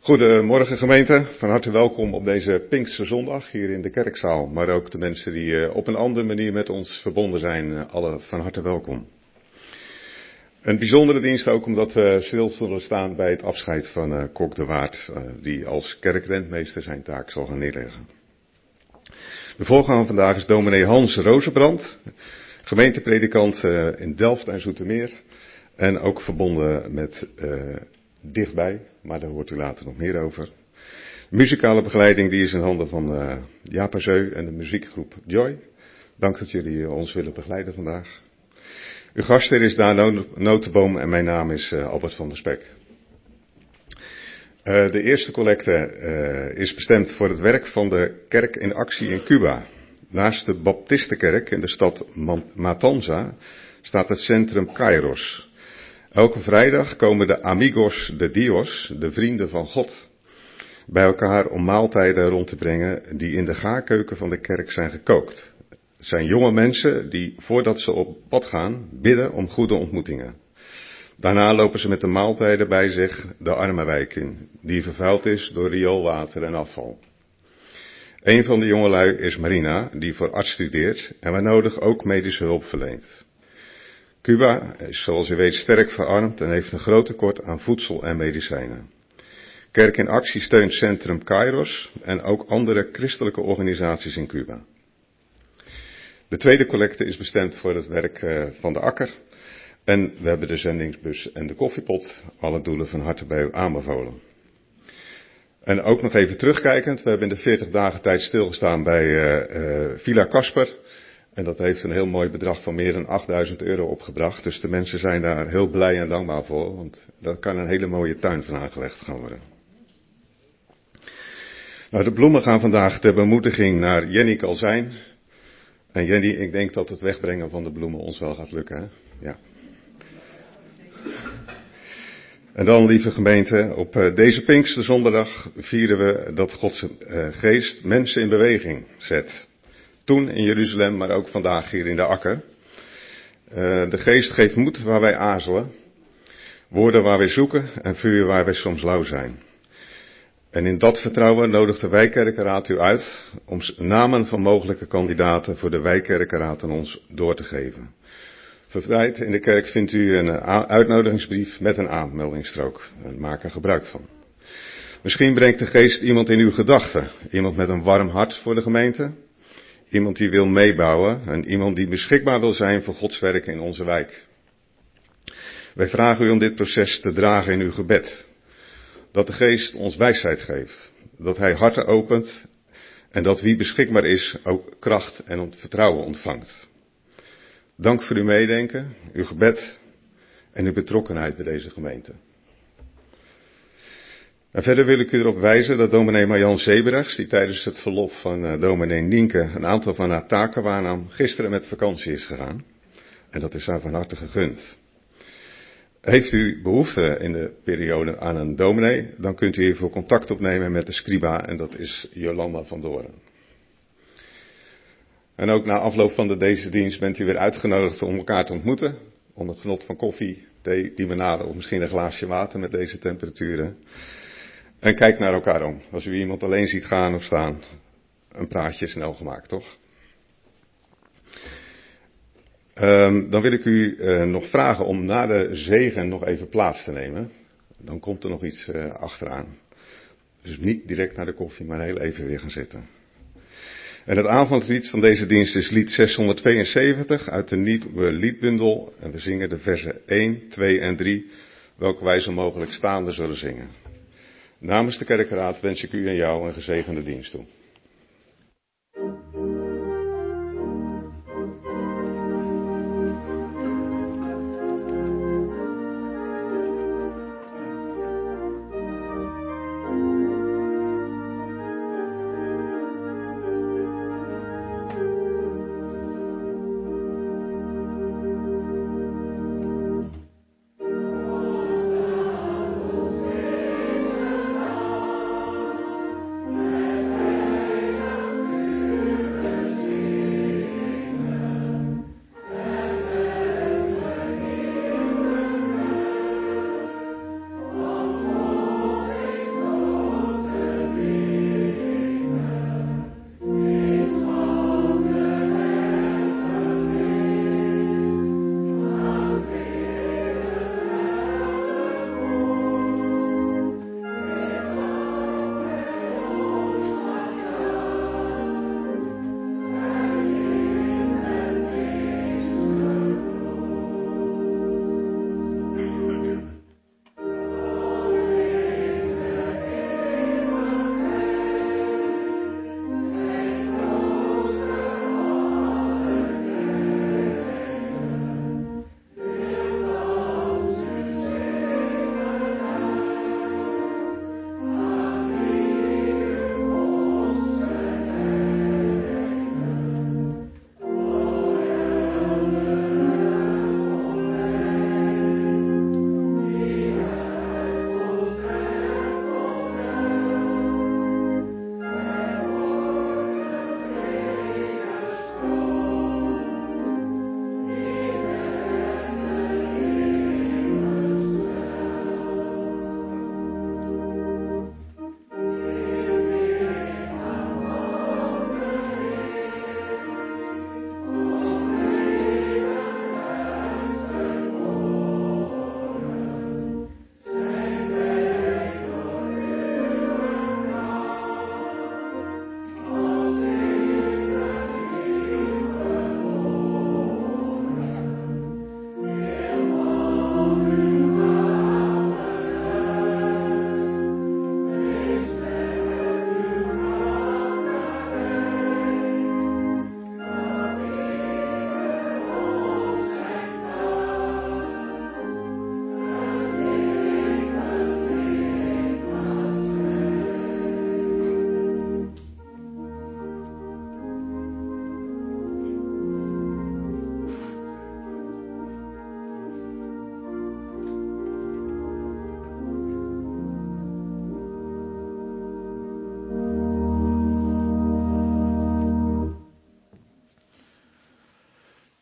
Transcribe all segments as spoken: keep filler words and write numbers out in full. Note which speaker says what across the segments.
Speaker 1: Goedemorgen gemeente, van harte welkom op deze Pinksterzondag hier in de kerkzaal. Maar ook de mensen die op een andere manier met ons verbonden zijn, alle van harte welkom. Een bijzondere dienst ook omdat we stil zullen staan bij het afscheid van uh, Kok de Waard, uh, die als kerkrentmeester zijn taak zal gaan neerleggen. De voorganger vandaag is dominee Hans Rozenbrand, gemeentepredikant uh, in Delft en Zoetermeer. En ook verbonden met uh, dichtbij, maar daar hoort u later nog meer over. De muzikale begeleiding die is in handen van uh, Jaap Azeu en de muziekgroep Joy. Dank dat jullie uh, ons willen begeleiden vandaag. Uw gastheer is Daan Notenboom en mijn naam is uh, Albert van der Spek. Uh, de eerste collecte uh, is bestemd voor het werk van de kerk in actie in Cuba. Naast de Baptistenkerk in de stad Matanza staat het centrum Kairos. Elke vrijdag komen de Amigos de Dios, de vrienden van God, bij elkaar om maaltijden rond te brengen die in de gaarkeuken van de kerk zijn gekookt. Het zijn jonge mensen die, voordat ze op pad gaan, bidden om goede ontmoetingen. Daarna lopen ze met de maaltijden bij zich de arme wijk in, die vervuild is door rioolwater en afval. Een van de jongelui is Marina, die voor arts studeert en waar nodig ook medische hulp verleent. Cuba is, zoals u weet, sterk verarmd en heeft een groot tekort aan voedsel en medicijnen. Kerk in Actie steunt Centrum Kairos en ook andere christelijke organisaties in Cuba. De tweede collecte is bestemd voor het werk uh, van de Akker. En we hebben de zendingsbus en de koffiepot, alle doelen van harte bij u aanbevolen. En ook nog even terugkijkend, we hebben in de veertig dagen tijd stilgestaan bij uh, uh, Villa Casper. En dat heeft een heel mooi bedrag van meer dan achtduizend euro opgebracht. Dus de mensen zijn daar heel blij en dankbaar voor, want daar kan een hele mooie tuin van aangelegd gaan worden. Nou, de bloemen gaan vandaag ter bemoediging naar Jenny Kalzijn. En Jenny, ik denk dat het wegbrengen van de bloemen ons wel gaat lukken, hè? Ja. En dan, lieve gemeente, op deze Pinksterzondag vieren we dat Gods geest mensen in beweging zet. Toen in Jeruzalem, maar ook vandaag hier in de Akker. Uh, de geest geeft moed waar wij aarzelen, woorden waar wij zoeken en vuur waar wij soms lauw zijn. En in dat vertrouwen nodigt de Wijkkerkenraad u uit om namen van mogelijke kandidaten voor de Wijkkerkenraad aan ons door te geven. Verspreid in de kerk vindt u een uitnodigingsbrief met een aanmeldingsstrook. Maak er gebruik van. Misschien brengt de geest iemand in uw gedachten. Iemand met een warm hart voor de gemeente. Iemand die wil meebouwen en iemand die beschikbaar wil zijn voor Gods werk in onze wijk. Wij vragen u om dit proces te dragen in uw gebed. Dat de geest ons wijsheid geeft. Dat hij harten opent en dat wie beschikbaar is ook kracht en vertrouwen ontvangt. Dank voor uw meedenken, uw gebed en uw betrokkenheid bij deze gemeente. En verder wil ik u erop wijzen dat dominee Marjan Zeebrechts, die tijdens het verlof van uh, dominee Nienke een aantal van haar taken waarnam, gisteren met vakantie is gegaan. En dat is haar van harte gegund. Heeft u behoefte in de periode aan een dominee, dan kunt u hiervoor contact opnemen met de scriba en dat is Jolanda van Doren. En ook na afloop van de deze dienst bent u weer uitgenodigd om elkaar te ontmoeten. Onder het genot van koffie, thee, limonade of misschien een glaasje water met deze temperaturen. En kijk naar elkaar om. Als u iemand alleen ziet gaan of staan, een praatje snel gemaakt, toch? Um, dan wil ik u uh, nog vragen om na de zegen nog even plaats te nemen. Dan komt er nog iets uh, achteraan. Dus niet direct naar de koffie, maar heel even weer gaan zitten. En het aanvangslied van deze dienst is lied zeshonderdtweeënzeventig uit de nieuwe liedbundel. En we zingen de versen één, twee en drie, welke wij zo mogelijk staande zullen zingen. Namens de kerkenraad wens ik u en jou een gezegende dienst toe.
Speaker 2: Amen.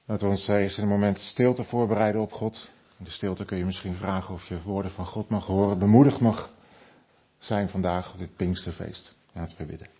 Speaker 2: Laten we ons eerst in een moment stilte voorbereiden op God. In de stilte kun je misschien vragen of je woorden van God mag horen, bemoedigd mag zijn vandaag op dit Pinksterfeest. Laten we bidden.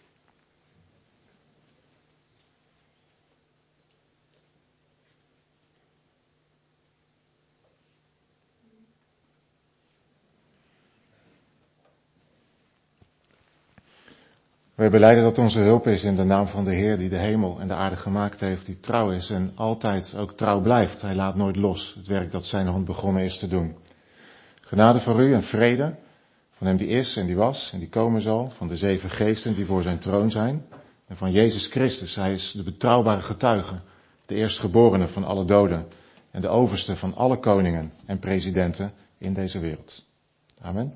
Speaker 2: Wij belijden dat onze hulp is in de naam van de Heer die de hemel en de aarde gemaakt heeft, die trouw is en altijd ook trouw blijft. Hij laat nooit los het werk dat zijn hand begonnen is te doen. Genade voor u en vrede van hem die is en die was en die komen zal, van de zeven geesten die voor zijn troon zijn en van Jezus Christus. Hij is de betrouwbare getuige, de eerstgeborene van alle doden en de overste van alle koningen en presidenten in deze wereld. Amen.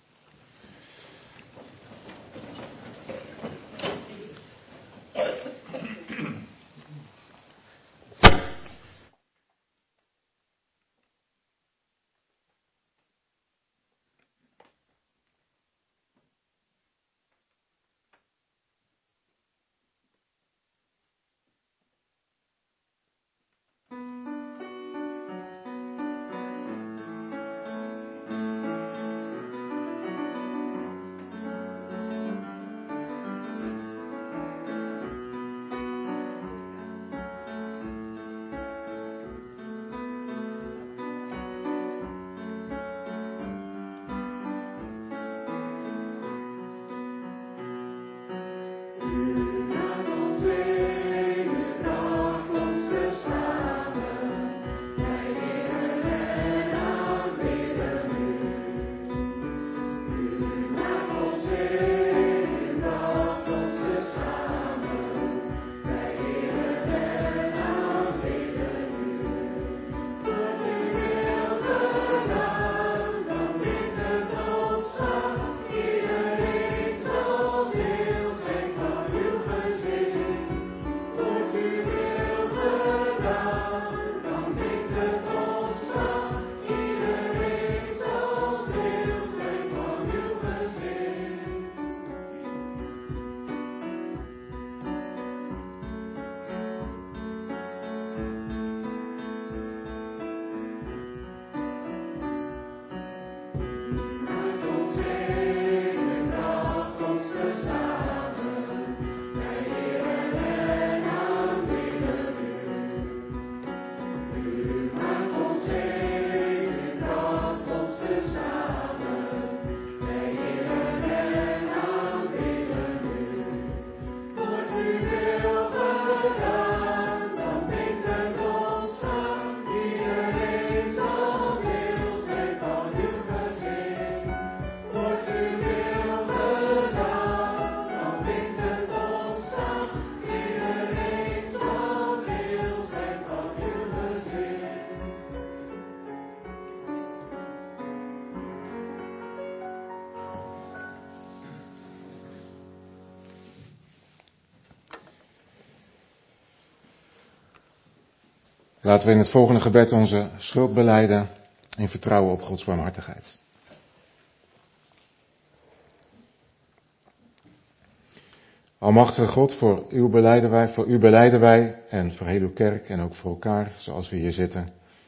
Speaker 2: Laten we in het volgende gebed onze schuld belijden in vertrouwen op Gods barmhartigheid. Almachtige God, voor u belijden wij, voor u belijden wij en voor heel uw kerk en ook voor elkaar, zoals we hier zitten.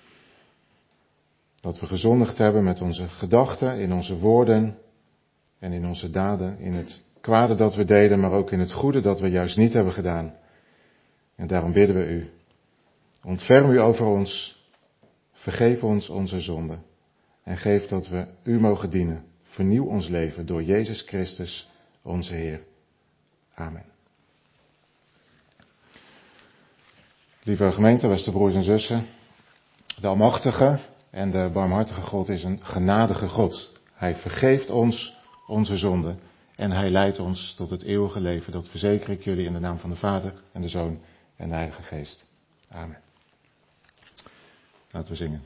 Speaker 2: Dat we gezondigd hebben met onze gedachten, in onze woorden en in onze daden, in het kwade dat we deden, maar ook in het goede dat we juist niet hebben gedaan. En daarom bidden we u. Ontferm u over ons, vergeef ons onze zonden en geef dat we u mogen dienen. Vernieuw ons leven door Jezus Christus, onze Heer. Amen. Lieve gemeente, beste broers en zussen, de Almachtige en de barmhartige God is een genadige God. Hij vergeeft ons onze zonden en hij leidt ons tot het eeuwige leven. Dat verzeker ik jullie in de naam van de Vader en de Zoon en de Heilige Geest. Amen. Laten we zingen.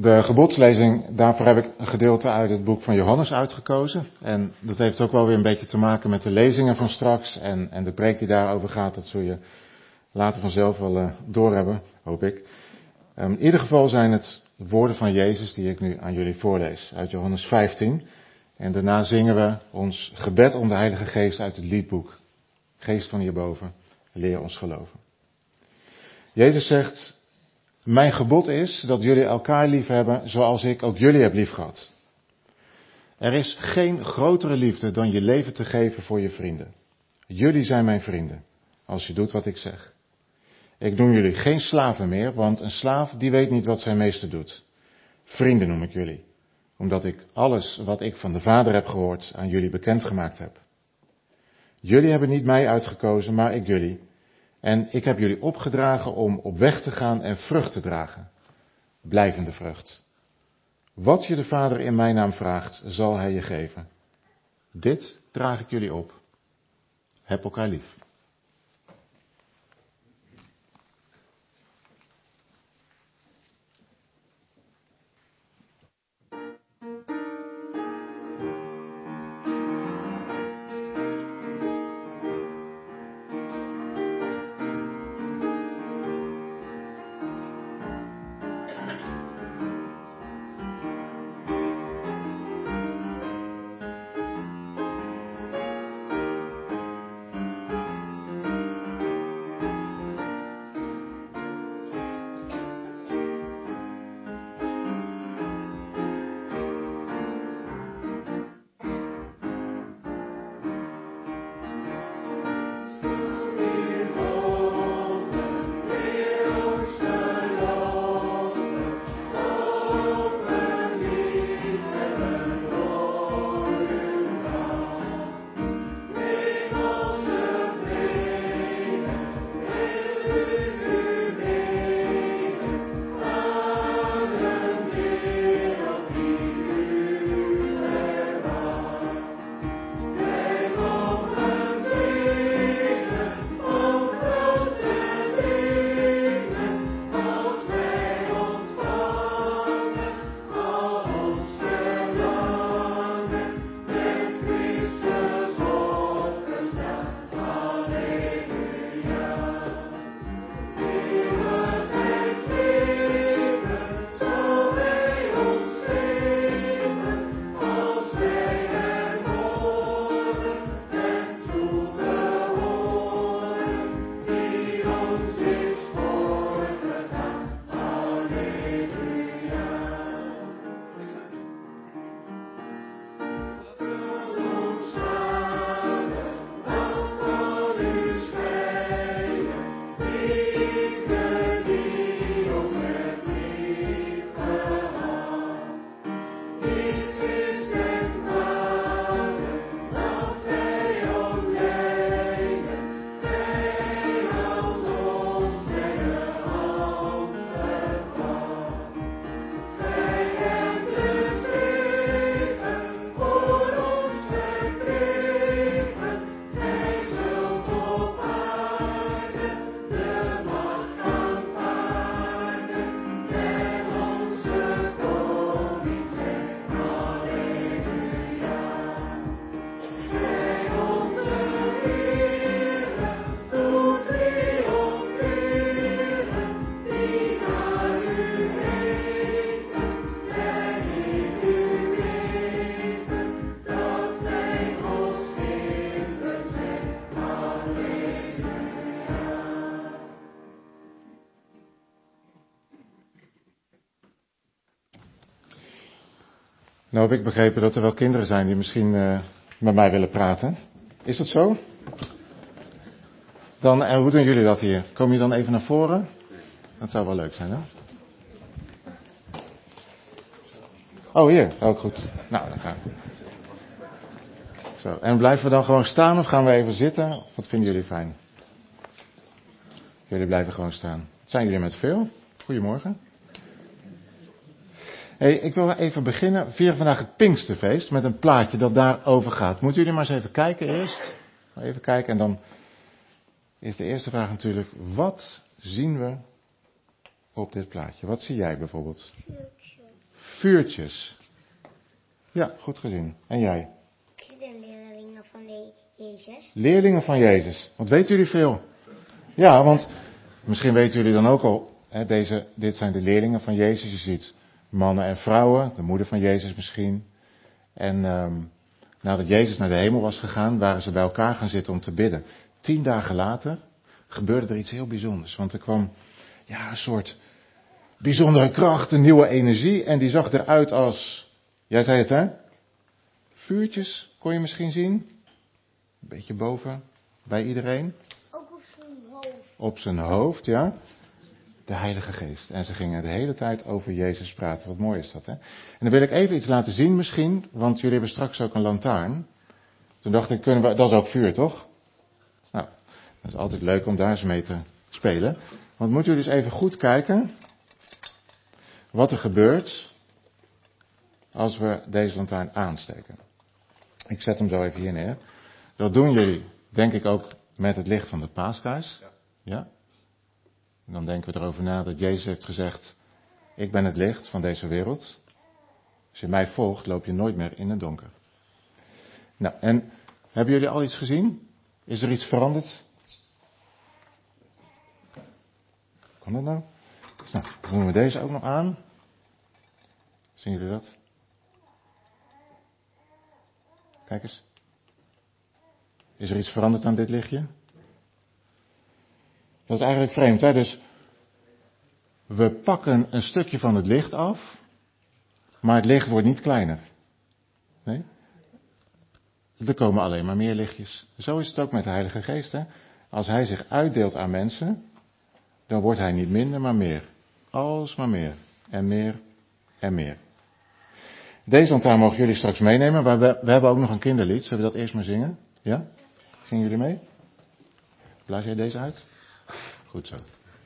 Speaker 2: De gebodslezing, daarvoor heb ik een gedeelte uit het boek van Johannes uitgekozen. En dat heeft ook wel weer een beetje te maken met de lezingen van straks. En, en de preek die daarover gaat, dat zul je later vanzelf wel uh, doorhebben, hoop ik. Um, in ieder geval zijn het woorden van Jezus die ik nu aan jullie voorlees, uit Johannes vijftien. En daarna zingen we ons gebed om de Heilige Geest uit het liedboek. Geest van hierboven, leer ons geloven. Jezus zegt: mijn gebod is dat jullie elkaar lief hebben zoals ik ook jullie heb liefgehad. Er is geen grotere liefde dan je leven te geven voor je vrienden. Jullie zijn mijn vrienden, als je doet wat ik zeg. Ik noem jullie geen slaven meer, want een slaaf die weet niet wat zijn meester doet. Vrienden noem ik jullie, omdat ik alles wat ik van de Vader heb gehoord aan jullie bekendgemaakt heb. Jullie hebben niet mij uitgekozen, maar ik jullie. En ik heb jullie opgedragen om op weg te gaan en vrucht te dragen. Blijvende vrucht. Wat je de Vader in mijn naam vraagt, zal hij je geven. Dit draag ik jullie op. Heb elkaar lief. Nou heb ik begrepen dat er wel kinderen zijn die misschien uh, met mij willen praten. Is dat zo? Dan, en hoe doen jullie dat hier? Kom je dan even naar voren? Dat zou wel leuk zijn, hè? Oh, hier. Ook goed. Nou, dan gaan we. Zo. En blijven we dan gewoon staan of gaan we even zitten? Wat vinden jullie fijn? Jullie blijven gewoon staan. Zijn jullie met veel? Goedemorgen. Hey, ik wil even beginnen. We vieren vandaag het Pinksterfeest met een plaatje dat daarover gaat. Moeten jullie maar eens even kijken eerst. Even kijken en dan is de eerste vraag natuurlijk. Wat zien we op dit plaatje? Wat zie jij bijvoorbeeld?
Speaker 3: Vuurtjes.
Speaker 2: vuurtjes. Ja, goed gezien. En jij?
Speaker 3: De leerlingen van de Jezus.
Speaker 2: Leerlingen van Jezus. Wat weten jullie veel? Ja, want misschien weten jullie dan ook al, hè, deze, dit zijn de leerlingen van Jezus. Je ziet mannen en vrouwen, de moeder van Jezus misschien. En um, nadat Jezus naar de hemel was gegaan, waren ze bij elkaar gaan zitten om te bidden. Tien dagen later gebeurde er iets heel bijzonders. Want er kwam ja, een soort bijzondere kracht, een nieuwe energie. En die zag eruit als, jij zei het hè? Vuurtjes, kon je misschien zien? Een beetje boven, bij iedereen.
Speaker 3: Ook op zijn hoofd.
Speaker 2: Op zijn hoofd, ja. De Heilige Geest. En ze gingen de hele tijd over Jezus praten. Wat mooi is dat, hè? En dan wil ik even iets laten zien misschien, want jullie hebben straks ook een lantaarn. Toen dacht ik, kunnen we, dat is ook vuur, toch? Nou, dat is altijd leuk om daar eens mee te spelen. Want moeten jullie eens even goed kijken wat er gebeurt als we deze lantaarn aansteken. Ik zet hem zo even hier neer. Dat doen jullie, denk ik, ook met het licht van de paaskaars. Ja? Ja? En dan denken we erover na dat Jezus heeft gezegd, ik ben het licht van deze wereld. Als je mij volgt, loop je nooit meer in het donker. Nou, en hebben jullie al iets gezien? Is er iets veranderd? Kan dat nou? Nou, dan doen we deze ook nog aan. Zien jullie dat? Kijk eens. Is er iets veranderd aan dit lichtje? Dat is eigenlijk vreemd, hè? Dus we pakken een stukje van het licht af, maar het licht wordt niet kleiner. Nee? Er komen alleen maar meer lichtjes. Zo is het ook met de Heilige Geest, hè? Als hij zich uitdeelt aan mensen, dan wordt hij niet minder, maar meer. Alsmaar meer. En meer. En meer. Deze lantaarn mogen jullie straks meenemen, maar we, we hebben ook nog een kinderlied. Zullen we dat eerst maar zingen? Ja? Zingen jullie mee? Blaas jij deze uit? Goed zo.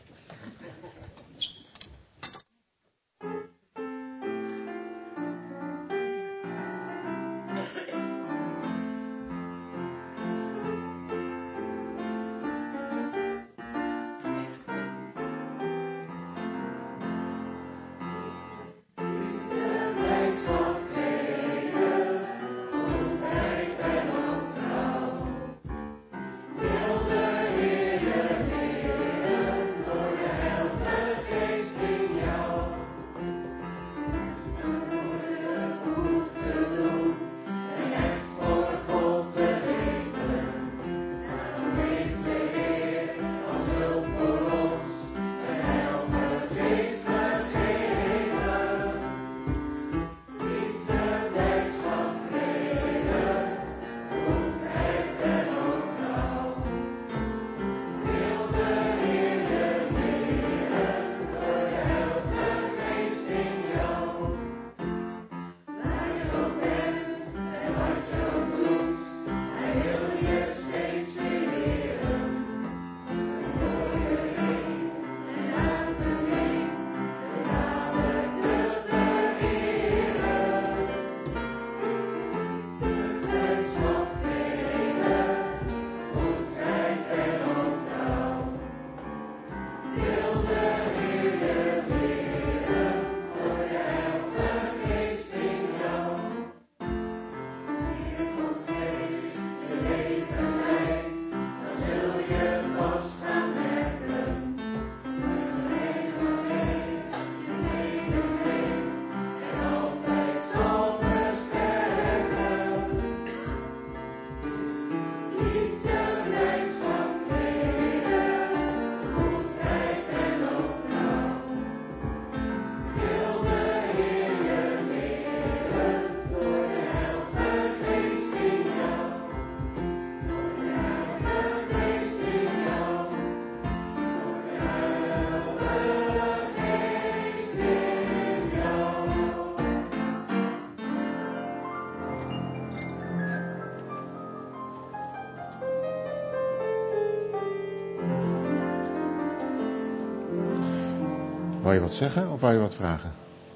Speaker 2: Wou je wat zeggen of wou je wat vragen?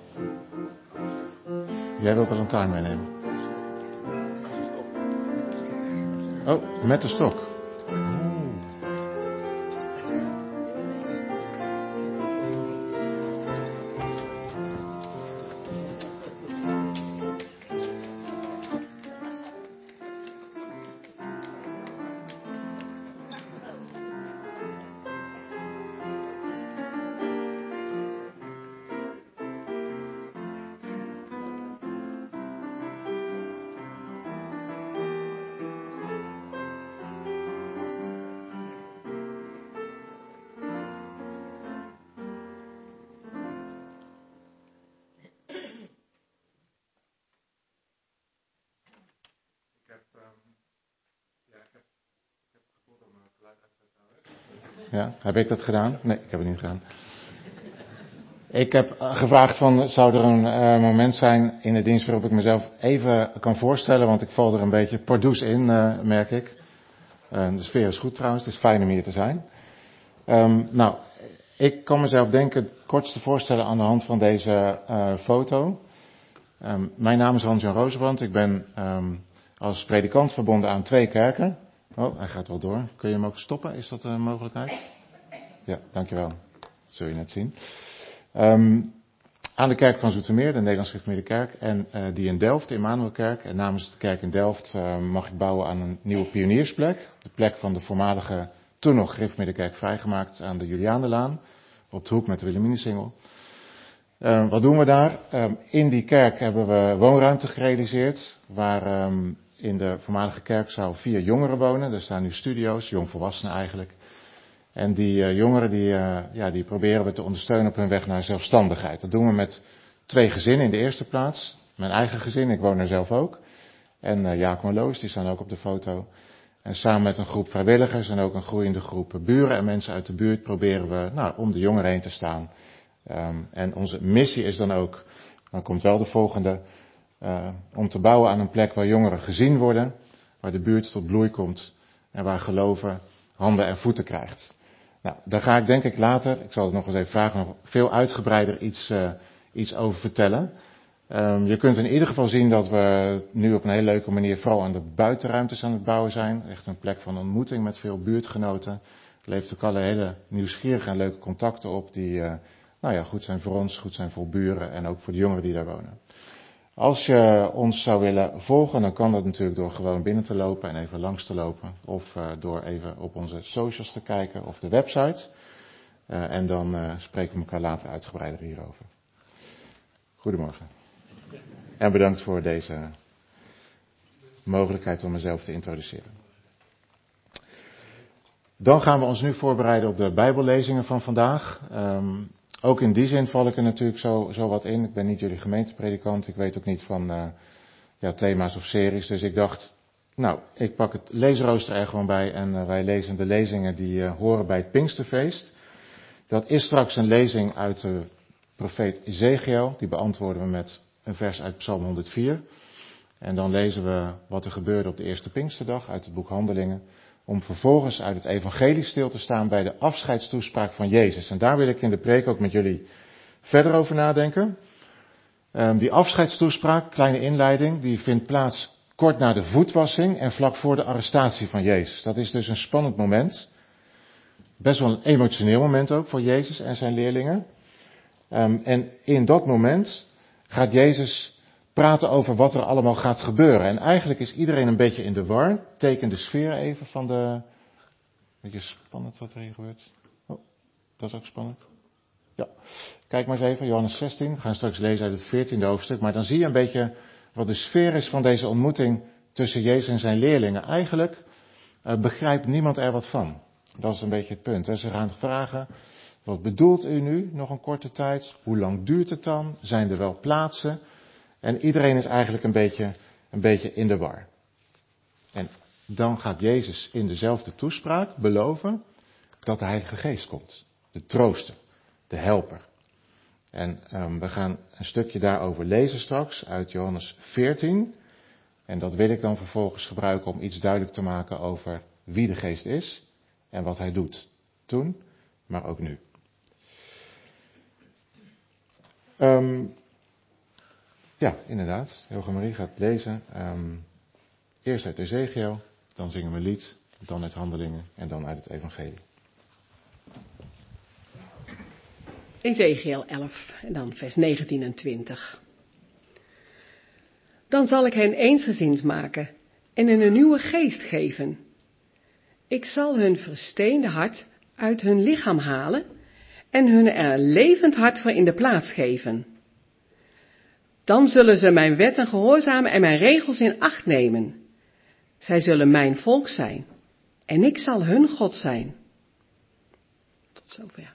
Speaker 2: Jij wilt de lantaarn meenemen. Oh, met de stok. ja, ik heb, ik heb gevoeld om mijn geluid uit te houden. Ja, heb ik dat gedaan? Nee, ik heb het niet gedaan. Ik heb gevraagd van, zou er een uh, moment zijn in de dienst waarop ik mezelf even kan voorstellen, want ik val er een beetje pardoes in, uh, merk ik. Uh, de sfeer is goed trouwens, het is fijn om hier te zijn. Um, nou, ik kan mezelf denken het kortste voorstellen aan de hand van deze uh, foto. Um, mijn naam is Hans-Jan Rozenbrand, ik ben um, als predikant verbonden aan twee kerken. Oh, hij gaat wel door. Kun je hem ook stoppen? Is dat een mogelijkheid? Ja, dankjewel. Dat zul je net zien. Um, aan de kerk van Zoetermeer, de Nederlandse Gereformeerde Kerk, en uh, die in Delft, de Immanuelkerk. En namens de kerk in Delft uh, mag ik bouwen aan een nieuwe pioniersplek. De plek van de voormalige, toen nog Gereformeerde Kerk, vrijgemaakt aan de Julianenlaan, op de hoek met de Wilhelminusingel. Uh, wat doen we daar? Uh, in die kerk hebben we woonruimte gerealiseerd, waar um, in de voormalige kerkzaal vier jongeren wonen. Er staan nu studio's, jongvolwassenen eigenlijk. En die uh, jongeren die, uh, ja, die proberen we te ondersteunen op hun weg naar zelfstandigheid. Dat doen we met twee gezinnen in de eerste plaats. Mijn eigen gezin, ik woon er zelf ook. En uh, Jacob en Loos, die staan ook op de foto. En samen met een groep vrijwilligers en ook een groeiende groep buren en mensen uit de buurt proberen we nou, om de jongeren heen te staan. Um, en onze missie is dan ook, dan komt wel de volgende, uh, om te bouwen aan een plek waar jongeren gezien worden, waar de buurt tot bloei komt en waar geloven handen en voeten krijgt. Nou, daar ga ik denk ik later, ik zal het nog eens even vragen, nog veel uitgebreider iets, uh, iets over vertellen. Um, je kunt in ieder geval zien dat we nu op een hele leuke manier vooral aan de buitenruimtes aan het bouwen zijn. Echt een plek van ontmoeting met veel buurtgenoten. Het levert ook alle hele nieuwsgierige en leuke contacten op die uh, nou ja, goed zijn voor ons, goed zijn voor buren en ook voor de jongeren die daar wonen. Als je ons zou willen volgen, dan kan dat natuurlijk door gewoon binnen te lopen en even langs te lopen. Of uh, door even op onze socials te kijken of de website. Uh, en dan uh, spreken we elkaar later uitgebreider hierover. Goedemorgen. En bedankt voor deze mogelijkheid om mezelf te introduceren. Dan gaan we ons nu voorbereiden op de Bijbellezingen van vandaag. Um, ook in die zin val ik er natuurlijk zo, zo wat in. Ik ben niet jullie gemeentepredikant. Ik weet ook niet van uh, ja, thema's of series. Dus ik dacht, nou, ik pak het leesrooster er gewoon bij. En uh, wij lezen de lezingen die uh, horen bij het Pinksterfeest. Dat is straks een lezing uit de profeet Ezechiel. Die beantwoorden we met een vers uit Psalm honderdvier. En dan lezen we wat er gebeurde op de eerste Pinksterdag uit het boek Handelingen. Om vervolgens uit het evangelie stil te staan bij de afscheidstoespraak van Jezus. En daar wil ik in de preek ook met jullie verder over nadenken. Um, die afscheidstoespraak, kleine inleiding, die vindt plaats kort na de voetwassing en vlak voor de arrestatie van Jezus. Dat is dus een spannend moment. Best wel een emotioneel moment ook voor Jezus en zijn leerlingen. Um, en in dat moment gaat Jezus praten over wat er allemaal gaat gebeuren. En eigenlijk is iedereen een beetje in de war. Teken de sfeer even van de... Beetje spannend wat er hier gebeurt. Oh, dat is ook spannend. Ja, kijk maar eens even, Johannes zestien. We gaan straks lezen uit het veertiende hoofdstuk. Maar dan zie je een beetje wat de sfeer is van deze ontmoeting tussen Jezus en zijn leerlingen. Eigenlijk uh, begrijpt niemand er wat van. Dat is een beetje het punt. Hè. Ze gaan vragen, wat bedoelt u nu nog een korte tijd? Hoe lang duurt het dan? Zijn er wel plaatsen? En iedereen is eigenlijk een beetje, een beetje in de war. En dan gaat Jezus in dezelfde toespraak beloven dat de Heilige Geest komt. De trooster, de helper. En um, we gaan een stukje daarover lezen straks uit Johannes veertien. En dat wil ik dan vervolgens gebruiken om iets duidelijk te maken over wie de Geest is en wat hij doet. Toen, maar ook nu. Um, Ja, inderdaad. Helga Marie gaat lezen. Um, eerst uit Ezechiel, dan zingen we een lied, dan uit Handelingen en dan uit het Evangelie.
Speaker 4: Ezechiel elf en dan vers negentien en twintig. Dan zal ik hen eensgezind maken en hen een nieuwe geest geven. Ik zal hun versteende hart uit hun lichaam halen en hun er een levend hart voor in de plaats geven. Dan zullen ze mijn wetten gehoorzamen en mijn regels in acht nemen. Zij zullen mijn volk zijn en ik zal hun God zijn. Tot zover.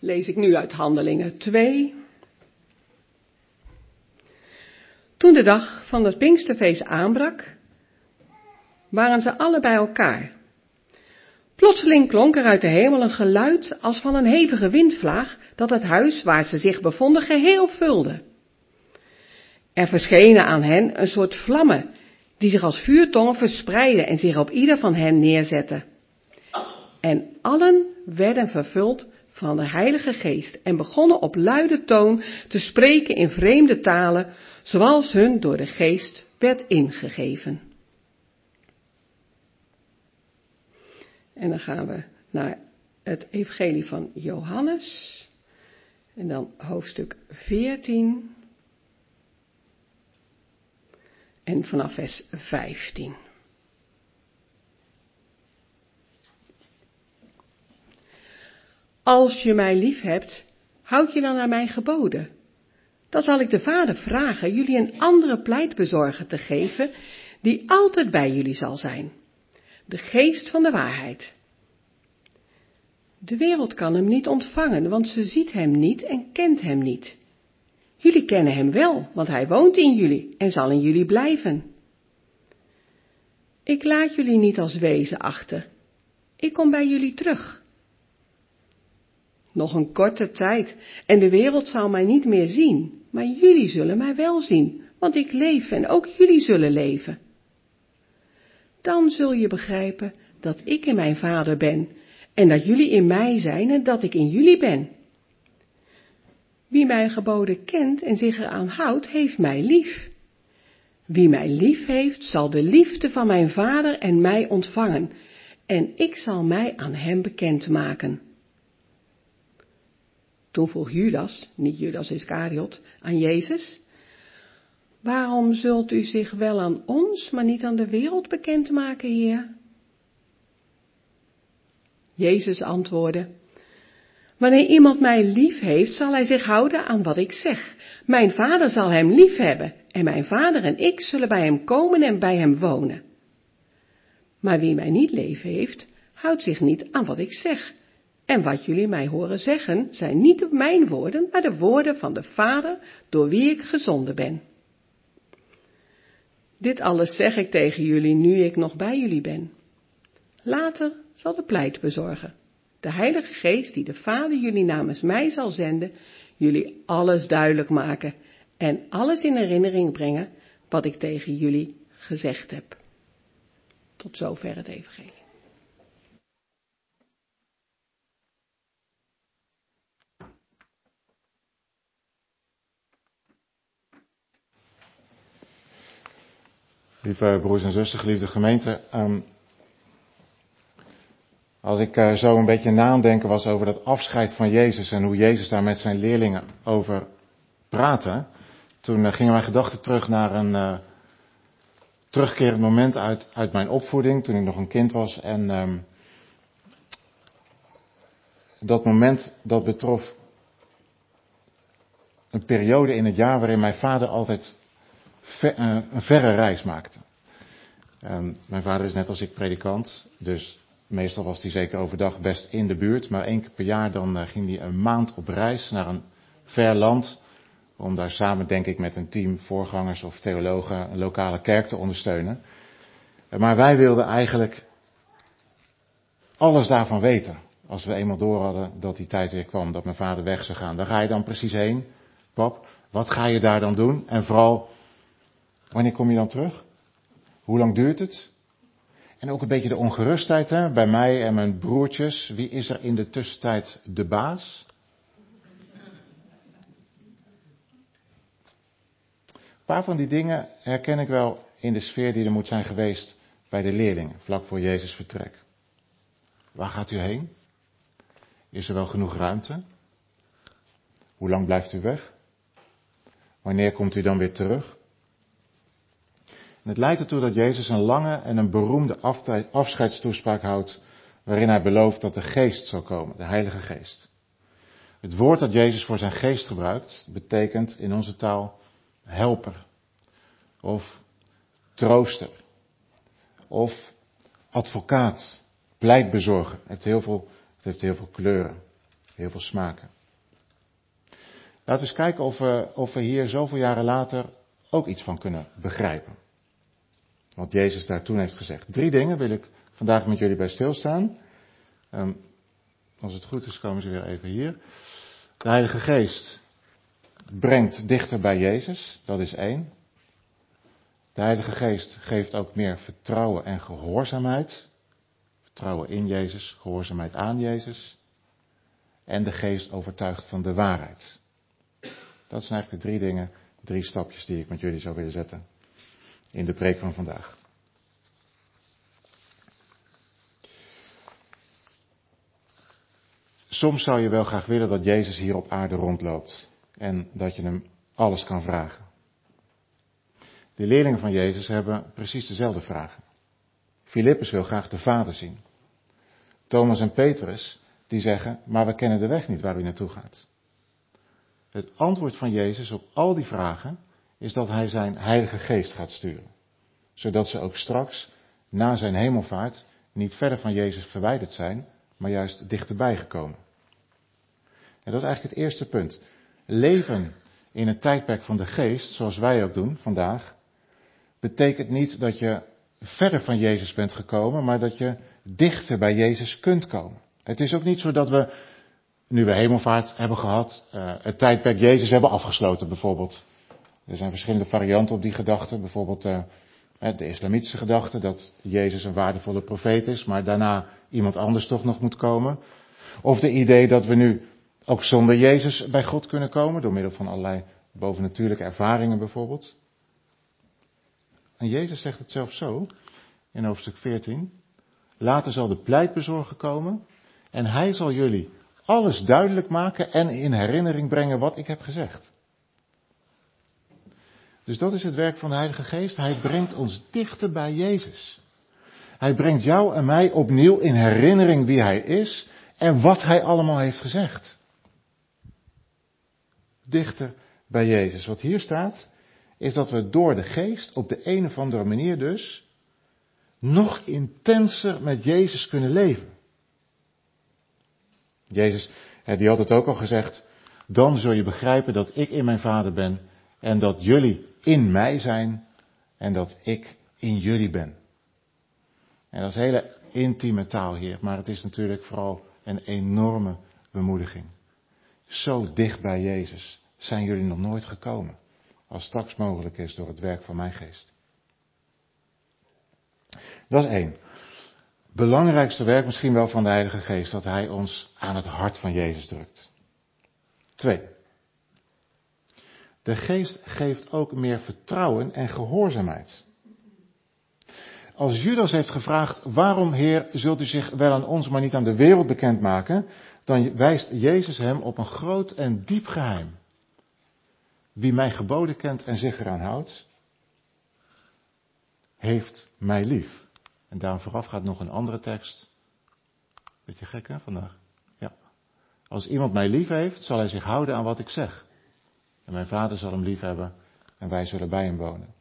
Speaker 4: lees ik nu uit Handelingen twee. Toen de dag van het Pinksterfeest aanbrak, waren ze alle bij elkaar. Plotseling klonk er uit de hemel een geluid als van een hevige windvlaag, dat het huis waar ze zich bevonden geheel vulde. Er verschenen aan hen een soort vlammen, die zich als vuurtongen verspreidden en zich op ieder van hen neerzetten. En allen werden vervuld van de Heilige Geest en begonnen op luide toon te spreken in vreemde talen, zoals hun door de Geest werd ingegeven. En dan gaan we naar het Evangelie van Johannes. En dan hoofdstuk veertien. En vanaf vers vijftien. Als je mij lief hebt, houd je dan aan mijn geboden. Dan zal ik de Vader vragen jullie een andere pleitbezorger te geven, die altijd bij jullie zal zijn. De geest van de waarheid. De wereld kan hem niet ontvangen, want ze ziet hem niet en kent hem niet. Jullie kennen hem wel, want hij woont in jullie en zal in jullie blijven. Ik laat jullie niet als wezen achter. Ik kom bij jullie terug. Nog een korte tijd en de wereld zal mij niet meer zien, maar jullie zullen mij wel zien, want ik leef en ook jullie zullen leven. Dan zul je begrijpen dat ik in mijn Vader ben en dat jullie in mij zijn en dat ik in jullie ben. Wie mijn geboden kent en zich eraan houdt, heeft mij lief. Wie mij lief heeft, zal de liefde van mijn Vader en mij ontvangen, en ik zal mij aan hem bekendmaken. Toen vroeg Judas, niet Judas Iskariot, aan Jezus: waarom zult u zich wel aan ons, maar niet aan de wereld bekendmaken, Heer? Jezus antwoordde: wanneer iemand mij lief heeft, zal hij zich houden aan wat ik zeg. Mijn Vader zal hem lief hebben, en mijn Vader en ik zullen bij hem komen en bij hem wonen. Maar wie mij niet lief heeft, houdt zich niet aan wat ik zeg. En wat jullie mij horen zeggen, zijn niet mijn woorden, maar de woorden van de Vader, door wie ik gezonden ben. Dit alles zeg ik tegen jullie, nu ik nog bij jullie ben. Later zal de pleitbezorger, de Heilige Geest die de Vader jullie namens mij zal zenden, jullie alles duidelijk maken en alles in herinnering brengen wat ik tegen jullie gezegd heb. Tot zover het evangelie.
Speaker 2: Lieve broers en zussen, geliefde gemeente, um, als ik uh, zo een beetje nadenken was over dat afscheid van Jezus en hoe Jezus daar met zijn leerlingen over praatte, toen uh, gingen mijn gedachten terug naar een uh, terugkerend moment uit, uit mijn opvoeding, toen ik nog een kind was. En um, dat moment, dat betrof een periode in het jaar waarin mijn vader altijd ver, uh, een verre reis maakte. Um, mijn vader is net als ik predikant, dus meestal was hij zeker overdag best in de buurt, maar één keer per jaar dan uh, ging hij een maand op reis naar een ver land, om daar samen, denk ik, met een team voorgangers of theologen een lokale kerk te ondersteunen. Uh, maar wij wilden eigenlijk alles daarvan weten, als we eenmaal door hadden dat die tijd weer kwam, dat mijn vader weg zou gaan. Waar ga je dan precies heen, pap? Wat ga je daar dan doen? En vooral, wanneer kom je dan terug? Hoe lang duurt het? En ook een beetje de ongerustheid, hè, bij mij en mijn broertjes. Wie is er in de tussentijd de baas? Een paar van die dingen herken ik wel in de sfeer die er moet zijn geweest bij de leerlingen, vlak voor Jezus' vertrek. Waar gaat u heen? Is er wel genoeg ruimte? Hoe lang blijft u weg? Wanneer komt u dan weer terug? En het leidt ertoe dat Jezus een lange en een beroemde afscheidstoespraak houdt, waarin hij belooft dat de Geest zal komen, de Heilige Geest. Het woord dat Jezus voor zijn geest gebruikt, betekent in onze taal helper, of trooster, of advocaat, pleitbezorger. Het heeft heel veel, het heeft heel veel kleuren. heel veel smaken. Laten we eens kijken of we, of we hier zoveel jaren later ook iets van kunnen begrijpen. Wat Jezus daar toen heeft gezegd. Drie dingen wil ik vandaag met jullie bij stilstaan. Um, als het goed is komen ze weer even hier. De Heilige Geest brengt dichter bij Jezus, dat is één. De Heilige Geest geeft ook meer vertrouwen en gehoorzaamheid. Vertrouwen in Jezus, gehoorzaamheid aan Jezus. En de Geest overtuigt van de waarheid. Dat zijn eigenlijk de drie dingen, drie stapjes die ik met jullie zou willen zetten in de preek van vandaag. Soms zou je wel graag willen dat Jezus hier op aarde rondloopt en dat je hem alles kan vragen. De leerlingen van Jezus hebben precies dezelfde vragen. Filippus wil graag de Vader zien. Thomas en Petrus die zeggen, maar we kennen de weg niet waar u naartoe gaat. Het antwoord van Jezus op al die vragen is dat hij zijn Heilige Geest gaat sturen. Zodat ze ook straks, na zijn hemelvaart, niet verder van Jezus verwijderd zijn, maar juist dichterbij gekomen. En dat is eigenlijk het eerste punt. Leven in een tijdperk van de Geest, zoals wij ook doen vandaag, betekent niet dat je verder van Jezus bent gekomen, maar dat je dichter bij Jezus kunt komen. Het is ook niet zo dat we, nu we hemelvaart hebben gehad, uh, het tijdperk Jezus hebben afgesloten bijvoorbeeld. Er zijn verschillende varianten op die gedachte, bijvoorbeeld uh, de islamitische gedachte dat Jezus een waardevolle profeet is, maar daarna iemand anders toch nog moet komen. Of de idee dat we nu ook zonder Jezus bij God kunnen komen, door middel van allerlei bovennatuurlijke ervaringen bijvoorbeeld. En Jezus zegt het zelf zo, in hoofdstuk veertien. Later zal de pleitbezorger komen en hij zal jullie alles duidelijk maken en in herinnering brengen wat ik heb gezegd. Dus dat is het werk van de Heilige Geest. Hij brengt ons dichter bij Jezus. Hij brengt jou en mij opnieuw in herinnering wie hij is en wat hij allemaal heeft gezegd. Dichter bij Jezus. Wat hier staat, is dat we door de Geest op de een of andere manier dus nog intenser met Jezus kunnen leven. Jezus, die had het ook al gezegd, dan zul je begrijpen dat ik in mijn Vader ben en dat jullie in mij zijn en dat ik in jullie ben. En dat is hele intieme taal hier, maar het is natuurlijk vooral een enorme bemoediging. Zo dicht bij Jezus zijn jullie nog nooit gekomen, als straks mogelijk is door het werk van mijn Geest. Dat is één. Belangrijkste werk misschien wel van de Heilige Geest, dat hij ons aan het hart van Jezus drukt. Twee. De Geest geeft ook meer vertrouwen en gehoorzaamheid. Als Judas heeft gevraagd, waarom Heer zult u zich wel aan ons, maar niet aan de wereld bekendmaken, dan wijst Jezus hem op een groot en diep geheim. Wie mijn geboden kent en zich eraan houdt, heeft mij lief. En daar vooraf gaat nog een andere tekst. Beetje gek hè vandaag? Ja. Als iemand mij lief heeft, zal hij zich houden aan wat ik zeg. En mijn Vader zal hem lief hebben en wij zullen bij hem wonen.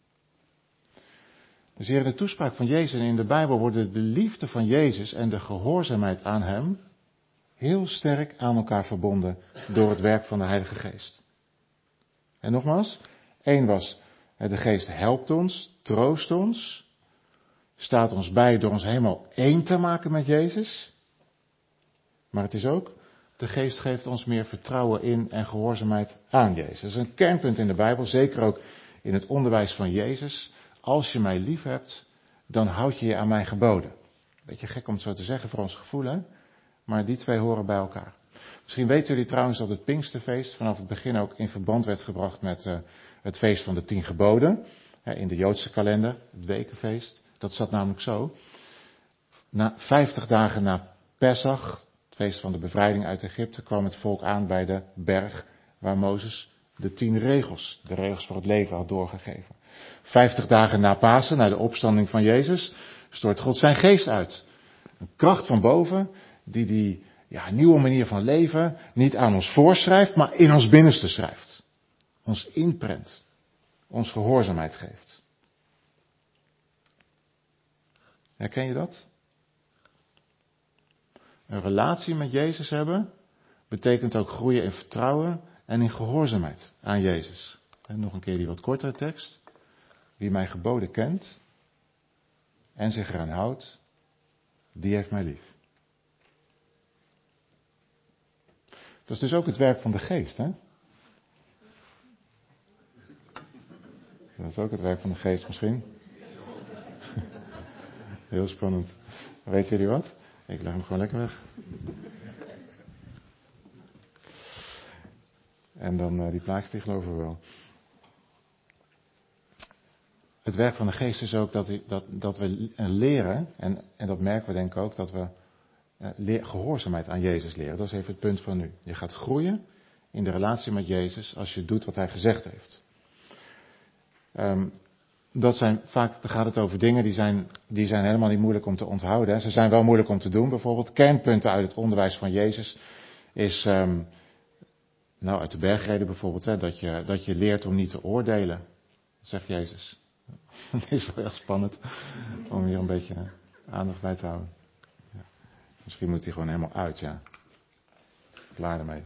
Speaker 2: Dus hier in de toespraak van Jezus en in de Bijbel worden de liefde van Jezus en de gehoorzaamheid aan hem heel sterk aan elkaar verbonden door het werk van de Heilige Geest. En nogmaals, één was, de Geest helpt ons, troost ons, staat ons bij door ons helemaal één te maken met Jezus. Maar het is ook, de Geest geeft ons meer vertrouwen in en gehoorzaamheid aan Jezus. Dat is een kernpunt in de Bijbel, zeker ook in het onderwijs van Jezus. Als je mij lief hebt, dan houd je je aan mijn geboden. Beetje gek om het zo te zeggen voor ons gevoel, hè? Maar die twee horen bij elkaar. Misschien weten jullie trouwens dat het Pinksterfeest vanaf het begin ook in verband werd gebracht met uh, het feest van de tien geboden. Hè, in de Joodse kalender, het wekenfeest. Dat zat namelijk zo. Na vijftig dagen na Pesach, het feest van de bevrijding uit Egypte, kwam het volk aan bij de berg waar Mozes de tien regels, de regels voor het leven had doorgegeven. Vijftig dagen na Pasen, na de opstanding van Jezus, stort God zijn geest uit. Een kracht van boven die die ja, nieuwe manier van leven niet aan ons voorschrijft, maar in ons binnenste schrijft. Ons inprent. Ons gehoorzaamheid geeft. Herken je dat? Een relatie met Jezus hebben betekent ook groeien in vertrouwen en in gehoorzaamheid aan Jezus. En nog een keer die wat kortere tekst. Wie mijn geboden kent en zich eraan houdt, die heeft mij lief. Dat is dus ook het werk van de geest, hè? Dat is ook het werk van de geest misschien. Heel spannend. Weet jullie wat? Ik leg hem gewoon lekker weg. En dan uh, die plaatjes, die geloven we wel. Het werk van de geest is ook dat, dat, dat we leren, en, en dat merken we denk ik ook, dat we uh, leer, gehoorzaamheid aan Jezus leren. Dat is even het punt van nu. Je gaat groeien in de relatie met Jezus als je doet wat hij gezegd heeft. Um, dat zijn vaak, dan gaat het over dingen die zijn, die zijn helemaal niet moeilijk om te onthouden. Hè. Ze zijn wel moeilijk om te doen. Bijvoorbeeld kernpunten uit het onderwijs van Jezus is, um, nou uit de bergreden bijvoorbeeld, hè, dat je, dat je leert om niet te oordelen. Dat zegt Jezus. Dat is wel heel spannend om hier een beetje aandacht bij te houden. Ja. Misschien moet hij gewoon helemaal uit, ja. Klaar ermee.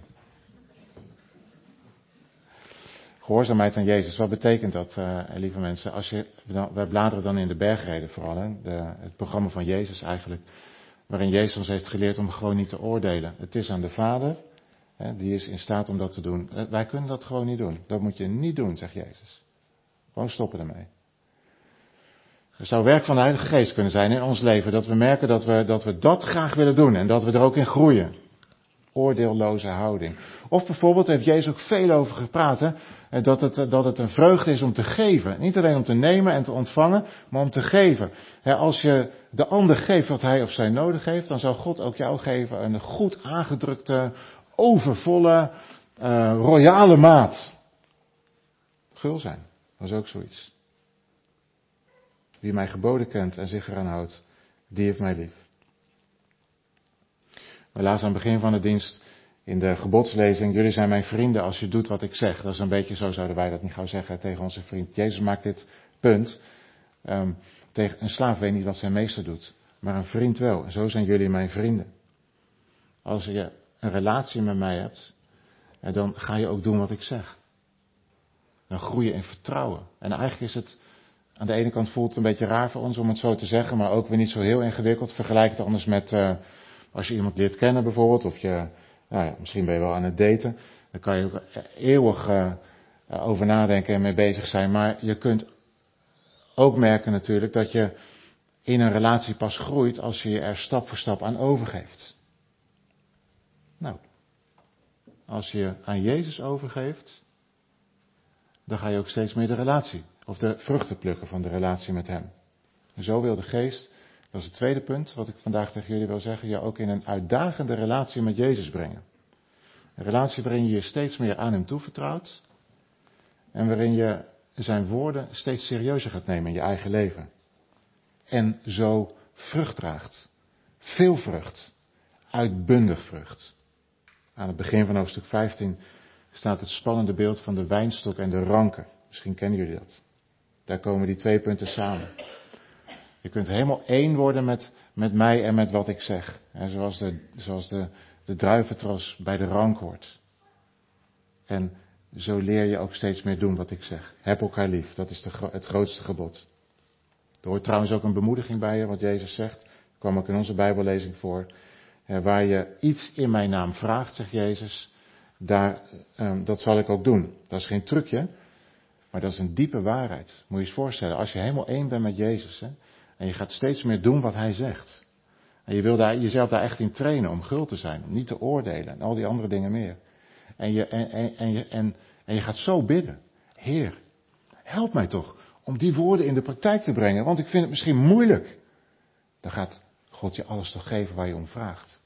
Speaker 2: Gehoorzaamheid aan Jezus, wat betekent dat, uh, lieve mensen? Als je, wij bladeren dan in de bergreden vooral, hè? De, het programma van Jezus eigenlijk, waarin Jezus ons heeft geleerd om gewoon niet te oordelen. Het is aan de Vader, hè, die is in staat om dat te doen. Wij kunnen dat gewoon niet doen. Dat moet je niet doen, zegt Jezus. Gewoon stoppen ermee. Er zou werk van de Heilige Geest kunnen zijn in ons leven, dat we merken dat we, dat we dat graag willen doen en dat we er ook in groeien. Oordeelloze houding. Of bijvoorbeeld, heeft Jezus ook veel over gepraat, hè, dat het, dat het een vreugde is om te geven. Niet alleen om te nemen en te ontvangen, maar om te geven. Hè, als je de ander geeft wat hij of zij nodig heeft, dan zal God ook jou geven een goed aangedrukte, overvolle, uh, royale maat. Gul zijn, dat is ook zoiets. Wie mij geboden kent en zich eraan houdt, die heeft mij lief. We lazen aan het begin van de dienst in de gebodslezing, jullie zijn mijn vrienden als je doet wat ik zeg. Dat is een beetje zo, zouden wij dat niet gauw zeggen tegen onze vriend. Jezus maakt dit punt. Um, tegen een slaaf weet niet wat zijn meester doet, maar een vriend wel. En zo zijn jullie mijn vrienden. Als je een relatie met mij hebt, dan ga je ook doen wat ik zeg. Dan groei je in vertrouwen. En eigenlijk is het, aan de ene kant voelt het een beetje raar voor ons om het zo te zeggen, maar ook weer niet zo heel ingewikkeld. Vergelijk het anders met, uh, als je iemand leert kennen bijvoorbeeld, of je, nou ja, misschien ben je wel aan het daten. Dan kan je ook eeuwig uh, over nadenken en mee bezig zijn. Maar je kunt ook merken natuurlijk dat je in een relatie pas groeit als je je er stap voor stap aan overgeeft. Nou, als je aan Jezus overgeeft, dan ga je ook steeds meer de relatie, of de vruchten plukken van de relatie met hem. En zo wil de geest, dat is het tweede punt wat ik vandaag tegen jullie wil zeggen, je ook in een uitdagende relatie met Jezus brengen. Een relatie waarin je je steeds meer aan hem toevertrouwt en waarin je zijn woorden steeds serieuzer gaat nemen in je eigen leven. En zo vrucht draagt. Veel vrucht. Uitbundig vrucht. Aan het begin van hoofdstuk vijftien staat het spannende beeld van de wijnstok en de ranken. Misschien kennen jullie dat. Daar komen die twee punten samen. Je kunt helemaal één worden met, met mij en met wat ik zeg. En zoals de, zoals de, de druiventros bij de rank hoort. En zo leer je ook steeds meer doen wat ik zeg. Heb elkaar lief, dat is de, het grootste gebod. Er hoort trouwens ook een bemoediging bij je, wat Jezus zegt. Dat kwam ook in onze Bijbellezing voor. Eh, waar je iets in mijn naam vraagt, zegt Jezus, daar, eh, dat zal ik ook doen. Dat is geen trucje, maar dat is een diepe waarheid. Moet je je eens voorstellen, als je helemaal één bent met Jezus, hè, en je gaat steeds meer doen wat hij zegt. En je wil daar, jezelf daar echt in trainen om gul te zijn, om niet te oordelen en al die andere dingen meer. En je, en, en, en, je, en, en je gaat zo bidden. Heer, help mij toch om die woorden in de praktijk te brengen, want ik vind het misschien moeilijk. Dan gaat God je alles toch geven waar je om vraagt.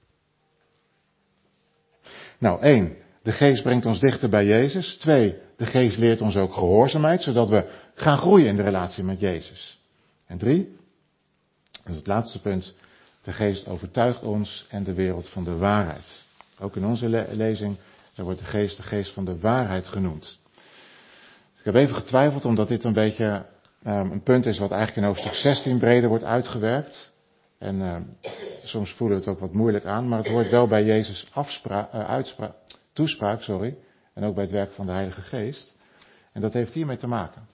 Speaker 2: Nou, één, de geest brengt ons dichter bij Jezus. Twee, de geest leert ons ook gehoorzaamheid, zodat we gaan groeien in de relatie met Jezus. En drie, dat is het laatste punt, de geest overtuigt ons en de wereld van de waarheid. Ook in onze le- lezing daar wordt de geest de geest van de waarheid genoemd. Ik heb even getwijfeld omdat dit een beetje um, een punt is wat eigenlijk in hoofdstuk zestien breder wordt uitgewerkt. En uh, soms voelen we het ook wat moeilijk aan, maar het hoort wel bij Jezus' afspraak, uh, uitspraak, toespraak, sorry, en ook bij het werk van de Heilige Geest. En dat heeft hiermee te maken.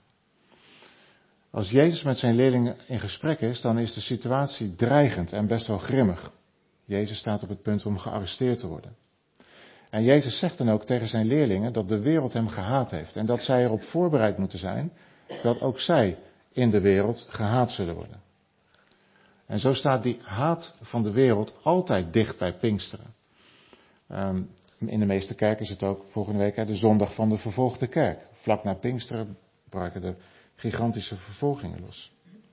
Speaker 2: Als Jezus met zijn leerlingen in gesprek is, dan is de situatie dreigend en best wel grimmig. Jezus staat op het punt om gearresteerd te worden. En Jezus zegt dan ook tegen zijn leerlingen dat de wereld hem gehaat heeft. En dat zij erop voorbereid moeten zijn dat ook zij in de wereld gehaat zullen worden. En zo staat die haat van de wereld altijd dicht bij Pinksteren. Um, in de meeste kerken is het ook volgende week hè, de zondag van de vervolgde kerk. Vlak na Pinksteren braken de gigantische vervolgingen los.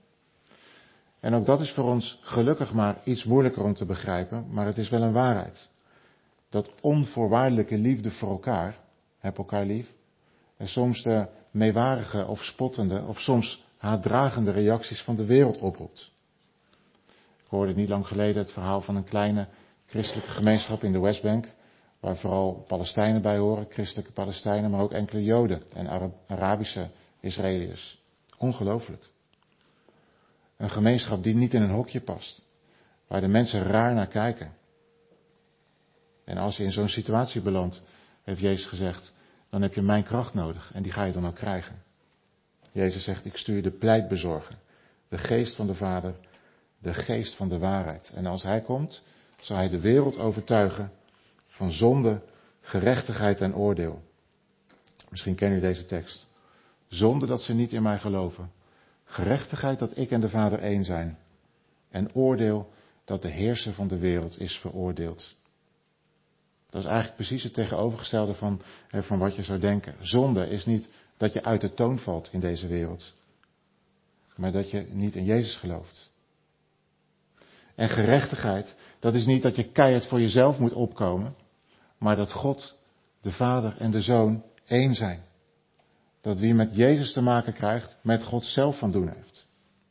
Speaker 2: En ook dat is voor ons gelukkig maar iets moeilijker om te begrijpen, maar het is wel een waarheid. Dat onvoorwaardelijke liefde voor elkaar, heb elkaar lief, en soms de meewarige of spottende of soms haatdragende reacties van de wereld oproept. Ik hoorde niet lang geleden het verhaal van een kleine christelijke gemeenschap in de Westbank, waar vooral Palestijnen bij horen, christelijke Palestijnen, maar ook enkele Joden en Arabische Israëliërs. Ongelooflijk. Een gemeenschap die niet in een hokje past, waar de mensen raar naar kijken. En als je in zo'n situatie belandt, heeft Jezus gezegd, dan heb je mijn kracht nodig en die ga je dan ook krijgen. Jezus zegt, ik stuur de pleitbezorger, de geest van de Vader, de geest van de waarheid. En als hij komt, zal hij de wereld overtuigen van zonde, gerechtigheid en oordeel. Misschien ken u deze tekst. Zonde dat ze niet in mij geloven. Gerechtigheid dat ik en de Vader één zijn. En oordeel dat de heerser van de wereld is veroordeeld. Dat is eigenlijk precies het tegenovergestelde van, van wat je zou denken. Zonde is niet dat je uit de toon valt in deze wereld. Maar dat je niet in Jezus gelooft. En gerechtigheid, dat is niet dat je keihard voor jezelf moet opkomen. Maar dat God, de Vader en de Zoon één zijn. Dat wie met Jezus te maken krijgt, met God zelf van doen heeft.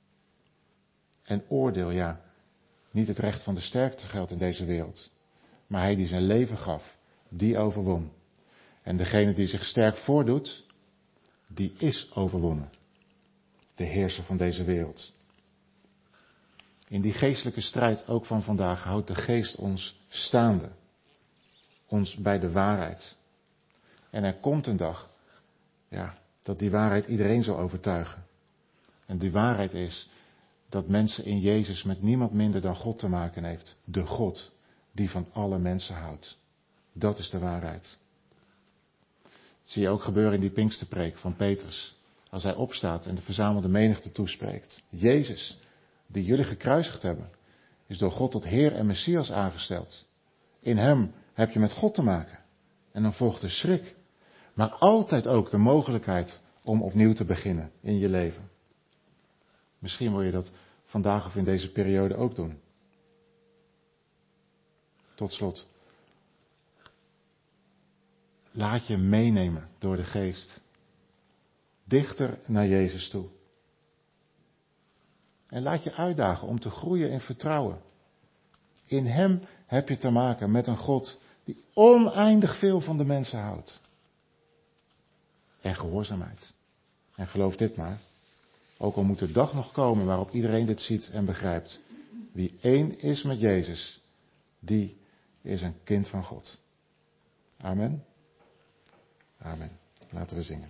Speaker 2: En oordeel, ja, niet het recht van de sterkste geldt in deze wereld. Maar hij die zijn leven gaf, die overwon. En degene die zich sterk voordoet, die is overwonnen. De heerser van deze wereld. In die geestelijke strijd ook van vandaag houdt de geest ons staande. Ons bij de waarheid. En er komt een dag, ja, dat die waarheid iedereen zal overtuigen. En die waarheid is dat mensen in Jezus met niemand minder dan God te maken heeft. De God die van alle mensen houdt. Dat is de waarheid. Dat zie je ook gebeuren in die Pinksterpreek van Petrus. Als hij opstaat en de verzamelde menigte toespreekt. Jezus, die jullie gekruisigd hebben, is door God tot Heer en Messias aangesteld. In hem heb je met God te maken. En dan volgt de schrik. Maar altijd ook de mogelijkheid om opnieuw te beginnen in je leven. Misschien wil je dat vandaag of in deze periode ook doen. Tot slot. Laat je meenemen door de geest. Dichter naar Jezus toe. En laat je uitdagen om te groeien in vertrouwen. In hem heb je te maken met een God die oneindig veel van de mensen houdt. En gehoorzaamheid. En geloof dit maar. Ook al moet de dag nog komen waarop iedereen dit ziet en begrijpt. Wie één is met Jezus, die is een kind van God. Amen. Amen. Laten we zingen.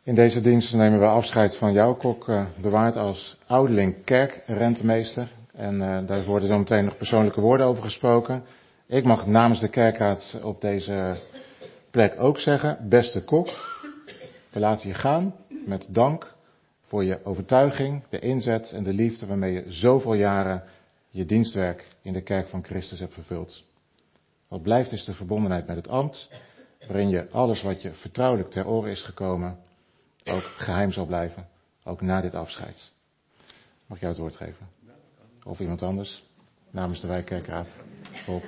Speaker 2: In deze dienst nemen we afscheid van jou, Kok uh, de Waard, als ouderling kerkrentmeester. En uh, daar worden zo meteen nog persoonlijke woorden over gesproken. Ik mag namens de kerkraad op deze plek ook zeggen, beste Kok, we laten je gaan met dank voor je overtuiging, de inzet en de liefde waarmee je zoveel jaren je dienstwerk in de kerk van Christus hebt vervuld. Wat blijft is de verbondenheid met het ambt, waarin je alles wat je vertrouwelijk ter oren is gekomen, ook geheim zal blijven, ook na dit afscheid. Mag ik jou het woord geven? Of iemand anders, namens de wijkkerkraad. Rob.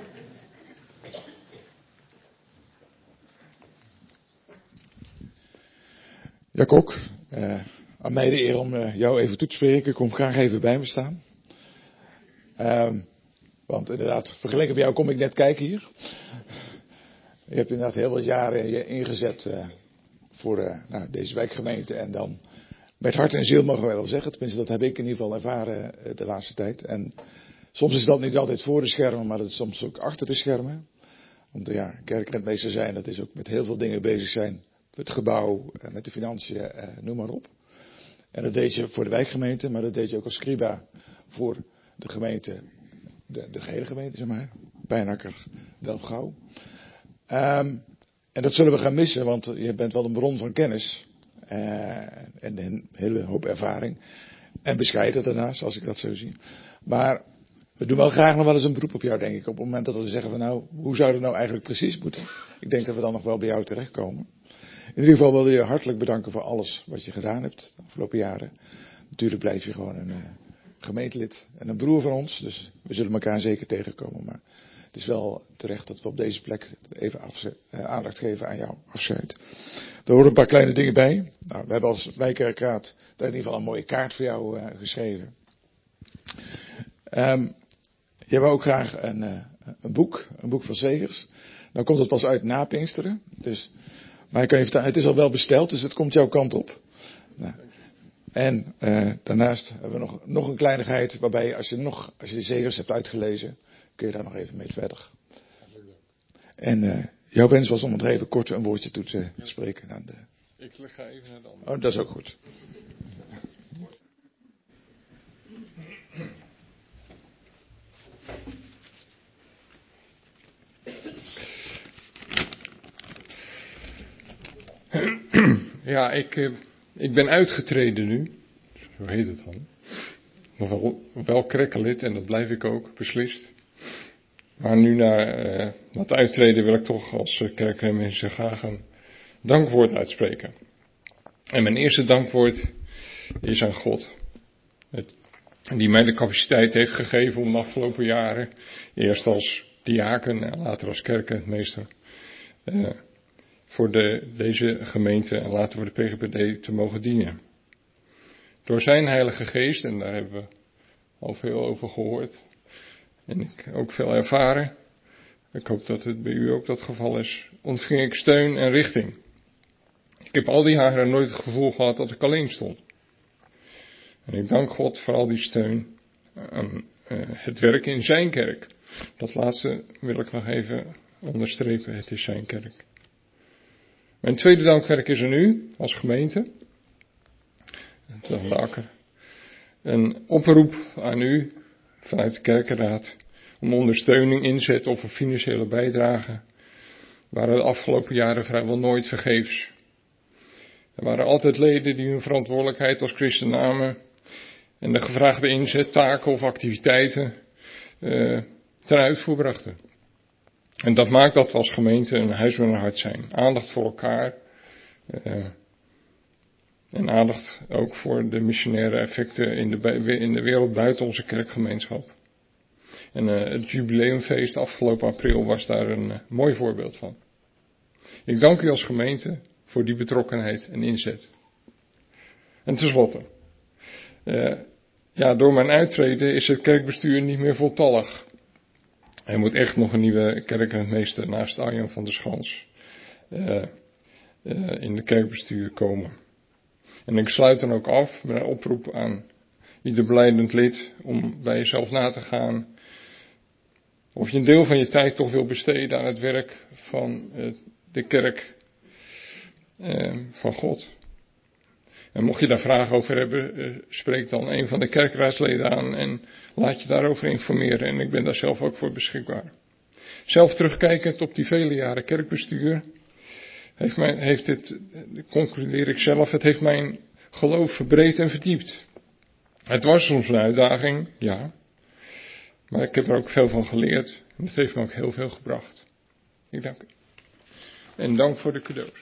Speaker 5: Ja, Kok, uh, aan mij de eer om uh, jou even toe te spreken. Ik kom graag even bij me staan. Uh, want inderdaad, vergeleken bij jou kom ik net kijken hier. Je hebt inderdaad heel wat jaren je ingezet uh, voor uh, nou, deze wijkgemeente. En dan met hart en ziel mogen wij wel zeggen. Tenminste, dat heb ik in ieder geval ervaren uh, de laatste tijd. En soms is dat niet altijd voor de schermen, maar dat is soms ook achter de schermen. Want uh, ja, kerkrentmeester zijn, dat is ook met heel veel dingen bezig zijn. Het gebouw, met de financiën, eh, noem maar op. En dat deed je voor de wijkgemeente, maar dat deed je ook als scriba voor de gemeente, de, de gehele gemeente, zeg maar. Pijnacker, Delfgauw. Um, en dat zullen we gaan missen, want je bent wel een bron van kennis. Uh, en een hele hoop ervaring. En bescheiden daarnaast, als ik dat zo zie. Maar we doen wel graag nog wel eens een beroep op jou, denk ik. Op het moment dat we zeggen van nou, hoe zou dat nou eigenlijk precies moeten? Ik denk dat we dan nog wel bij jou terechtkomen. In ieder geval wil je hartelijk bedanken voor alles wat je gedaan hebt de afgelopen jaren. Natuurlijk blijf je gewoon een uh, gemeentelid en een broer van ons. Dus we zullen elkaar zeker tegenkomen. Maar het is wel terecht dat we op deze plek even afze- uh, aandacht geven aan jouw afscheid. Er horen een paar kleine dingen bij. Nou, we hebben als wijkkerkraad daar in ieder geval een mooie kaart voor jou uh, geschreven. Um, je wil ook graag een, uh, een boek, een boek van zegers. Nou komt het pas uit na Pinksteren. Dus... Maar ik kan je vertellen, het is al wel besteld, dus het komt jouw kant op. Nou, en uh, daarnaast hebben we nog, nog een kleinigheid, waarbij als je, nog, als je de zegers hebt uitgelezen, kun je daar nog even mee verder. En uh, jouw wens was om het even kort een woordje toe te spreken. Aan de...
Speaker 6: Ik ga even naar de andere.
Speaker 5: Oh, dat is ook goed.
Speaker 6: Ja, ik, uh, ik ben uitgetreden nu. Zo heet het dan. Nog wel, wel kerkenlid en dat blijf ik ook, beslist. Maar nu na, uh, na het uittreden wil ik toch als uh, kerkmensen graag een dankwoord uitspreken. En mijn eerste dankwoord is aan God. Het, die mij de capaciteit heeft gegeven om de afgelopen jaren, eerst als diaken en later als kerkmeester, uh, voor de, deze gemeente en later voor de P G P D te mogen dienen. Door zijn Heilige Geest, en daar hebben we al veel over gehoord, en ik ook veel ervaren, ik hoop dat het bij u ook dat geval is, ontving ik steun en richting. Ik heb al die jaren nooit het gevoel gehad dat ik alleen stond. En ik dank God voor al die steun aan uh, het werk in zijn kerk. Dat laatste wil ik nog even onderstrepen, het is zijn kerk. Mijn tweede dankwerk is aan u, als gemeente. De Akker. Een oproep aan u, vanuit de kerkenraad, om ondersteuning, inzet of een financiële bijdrage, waren de afgelopen jaren vrijwel nooit vergeefs. Er waren altijd leden die hun verantwoordelijkheid als christen namen en de gevraagde inzet, taken of activiteiten uh, ten uitvoer brachten. En dat maakt dat we als gemeente een huis met een hart zijn. Aandacht voor elkaar. Uh, en aandacht ook voor de missionaire effecten in de, in de wereld buiten onze kerkgemeenschap. En uh, het jubileumfeest afgelopen april was daar een uh, mooi voorbeeld van. Ik dank u als gemeente voor die betrokkenheid en inzet. En tenslotte. Uh, ja, door mijn uittreden is het kerkbestuur niet meer voltallig. Er moet echt nog een nieuwe kerkrentmeester naast Arjan van der Schans uh, uh, in de kerkbestuur komen. En ik sluit dan ook af met een oproep aan ieder belijdend lid om bij jezelf na te gaan of je een deel van je tijd toch wil besteden aan het werk van uh, de kerk uh, van God. En mocht je daar vragen over hebben, uh, spreek dan een van de kerkraadsleden aan en laat je daarover informeren. En ik ben daar zelf ook voor beschikbaar. Zelf terugkijkend op die vele jaren kerkbestuur, heeft, mijn, heeft dit, concludeer ik zelf, het heeft mijn geloof verbreed en verdiept. Het was soms een uitdaging, ja. Maar ik heb er ook veel van geleerd. En het heeft me ook heel veel gebracht. Ik dank u. En dank voor de cadeaus.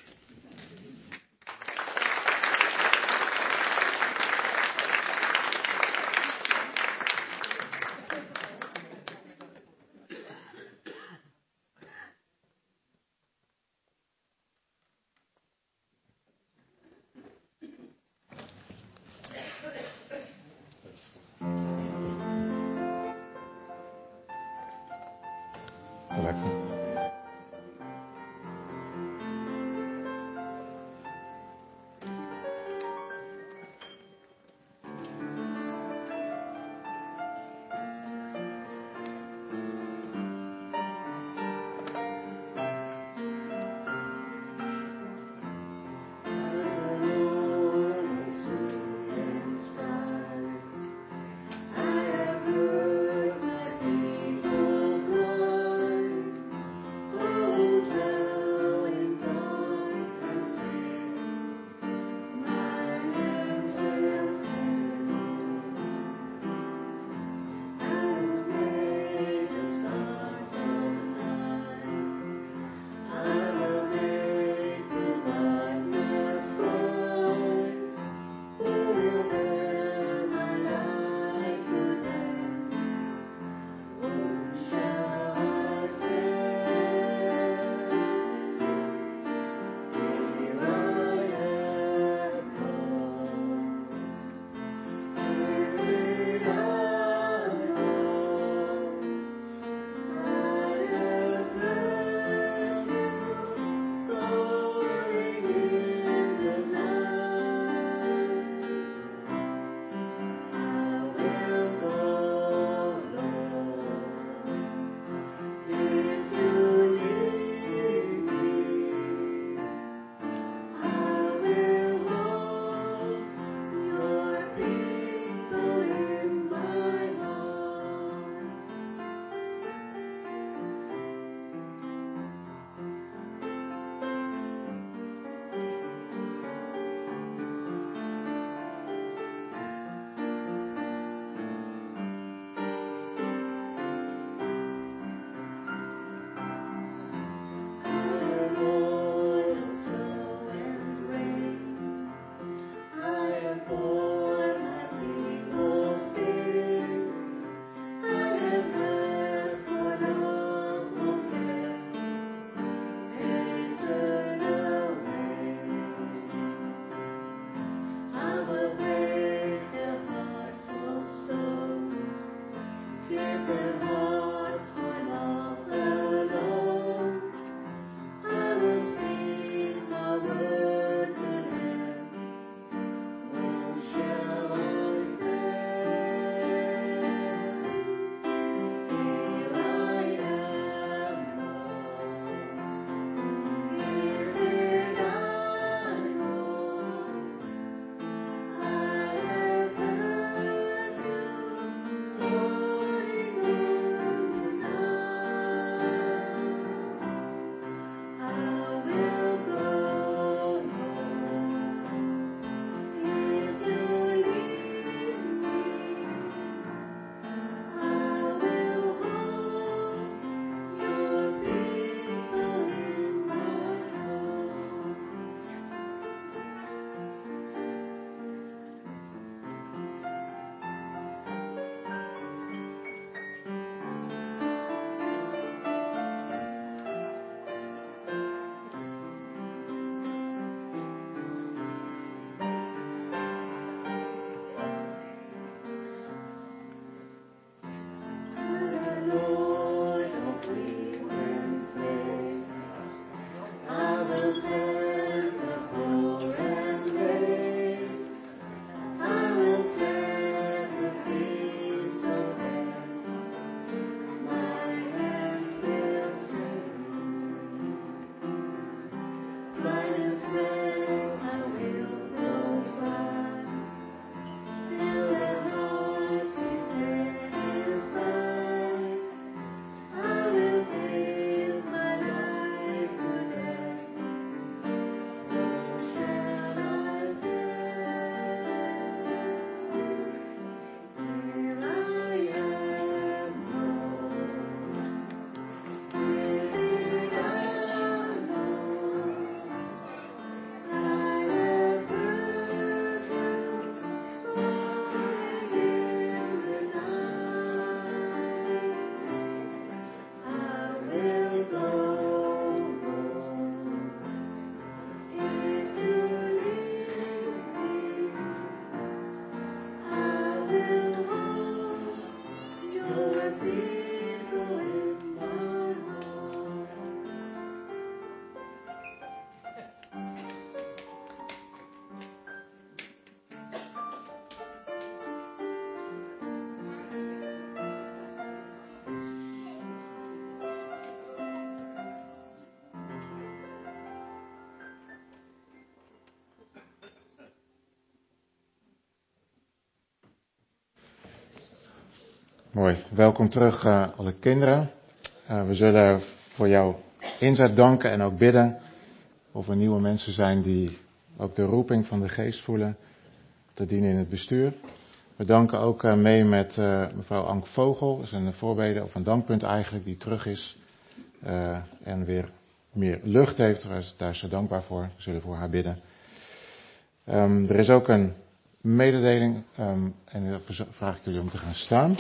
Speaker 2: Mooi. Welkom terug, uh, alle kinderen. Uh, we zullen voor jouw inzet danken en ook bidden of er nieuwe mensen zijn die ook de roeping van de geest voelen te dienen in het bestuur. We danken ook uh, mee met uh, mevrouw Ank Vogel, dat is een voorbede of een dankpunt eigenlijk, die terug is uh, en weer meer lucht heeft. Daar is ze dankbaar voor. We zullen voor haar bidden. Um, er is ook een mededeling um, en daar vraag ik jullie om te gaan staan.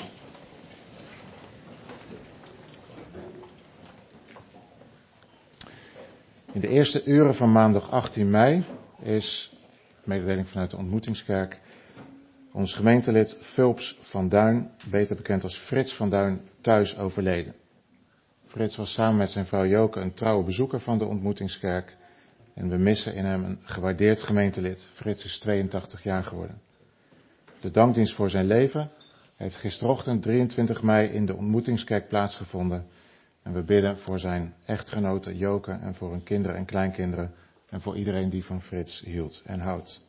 Speaker 2: In de eerste uren van maandag achttien mei is, mededeling vanuit de ontmoetingskerk, ons gemeentelid Fulps van Duin, beter bekend als Frits van Duin, thuis overleden. Frits was samen met zijn vrouw Joke een trouwe bezoeker van de ontmoetingskerk en we missen in hem een gewaardeerd gemeentelid. Frits is tweeëntachtig jaar geworden. De dankdienst voor zijn leven heeft gisterochtend drieëntwintig mei in de ontmoetingskerk plaatsgevonden. En we bidden voor zijn echtgenote Joke en voor hun kinderen en kleinkinderen en voor iedereen die van Frits hield en houdt.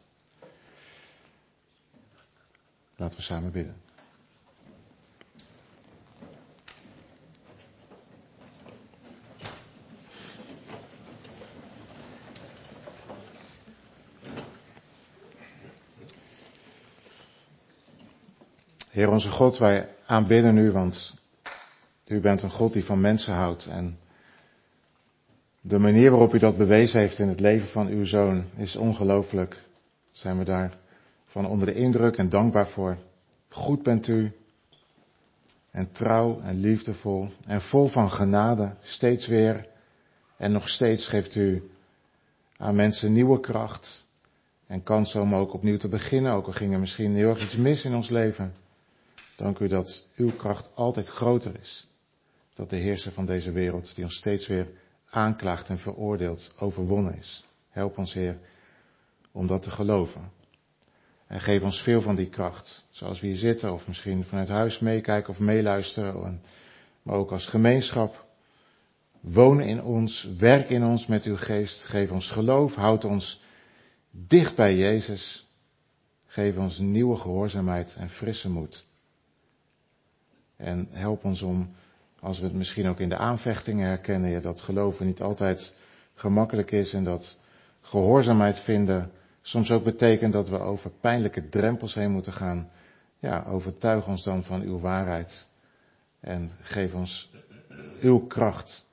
Speaker 2: Laten we samen bidden. Heer onze God, wij aanbidden u, want u bent een God die van mensen houdt. En de manier waarop u dat bewezen heeft in het leven van uw zoon is ongelooflijk. Zijn we daarvan onder de indruk en dankbaar voor. Goed bent u en trouw en liefdevol en vol van genade, steeds weer en nog steeds geeft u aan mensen nieuwe kracht en kansen om ook opnieuw te beginnen, ook al ging er misschien heel erg iets mis in ons leven. Dank u dat uw kracht altijd groter is. Dat de heerser van deze wereld, die ons steeds weer aanklaagt en veroordeelt, overwonnen is. Help ons, Heer, om dat te geloven. En geef ons veel van die kracht. Zoals we hier zitten, of misschien vanuit huis meekijken of meeluisteren. Maar ook als gemeenschap. Woon in ons, werk in ons met uw geest. Geef ons geloof, houd ons dicht bij Jezus. Geef ons nieuwe gehoorzaamheid en frisse moed. En help ons om, als we het misschien ook in de aanvechtingen herkennen, ja, dat geloven niet altijd gemakkelijk is en dat gehoorzaamheid vinden soms ook betekent dat we over pijnlijke drempels heen moeten gaan. Ja, overtuig ons dan van uw waarheid en geef ons uw kracht.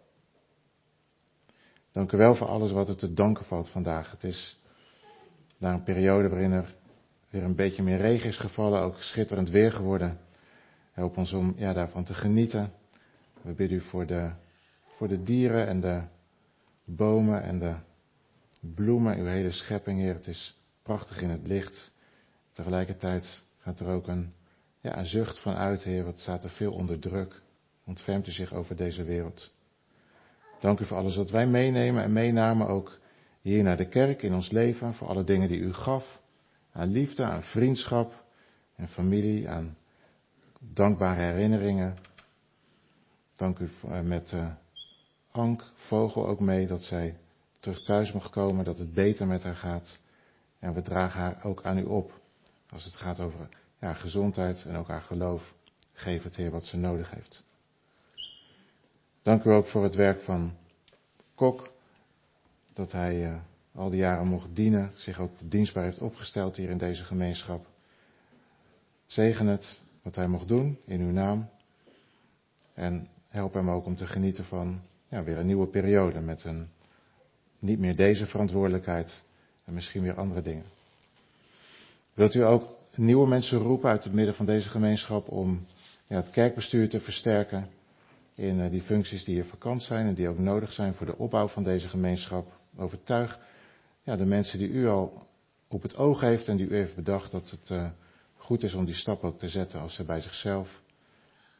Speaker 2: Dank u wel voor alles wat er te danken valt vandaag. Het is na een periode waarin er weer een beetje meer regen is gevallen, ook schitterend weer geworden. Help ons om ja, daarvan te genieten. We bidden u voor de, voor de dieren en de bomen en de bloemen, uw hele schepping, Heer. Het is prachtig in het licht. Tegelijkertijd gaat er ook een, ja, een zucht van uit, Heer. Wat staat er veel onder druk. Ontfermt u zich over deze wereld. Dank u voor alles wat wij meenemen en meenamen, ook hier naar de kerk in ons leven. Voor alle dingen die u gaf. Aan liefde, aan vriendschap en familie, aan dankbare herinneringen. Dank u met uh, Ank Vogel ook mee dat zij terug thuis mag komen, dat het beter met haar gaat. En we dragen haar ook aan u op. Als het gaat over ja, gezondheid en ook haar geloof. Geef het, Heer, wat ze nodig heeft. Dank u ook voor het werk van Kok. Dat hij uh, al die jaren mocht dienen. Zich ook dienstbaar heeft opgesteld hier in deze gemeenschap. Zegen het wat hij mocht doen in uw naam. En help hem ook om te genieten van ja, weer een nieuwe periode met een niet meer deze verantwoordelijkheid en misschien weer andere dingen. Wilt u ook nieuwe mensen roepen uit het midden van deze gemeenschap om ja, het kerkbestuur te versterken in uh, die functies die hier vakant zijn en die ook nodig zijn voor de opbouw van deze gemeenschap? Overtuig ja, de mensen die u al op het oog heeft en die u heeft bedacht dat het uh, goed is om die stap ook te zetten als ze bij zichzelf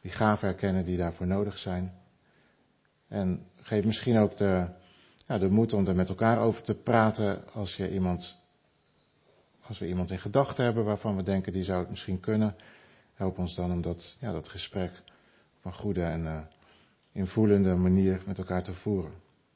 Speaker 2: die gaven erkennen die daarvoor nodig zijn. En geef misschien ook de, ja, de moed om er met elkaar over te praten als, je iemand, als we iemand in gedachten hebben waarvan we denken die zou het misschien kunnen. Help ons dan om dat, ja, dat gesprek op een goede en uh, invoelende manier met elkaar te voeren.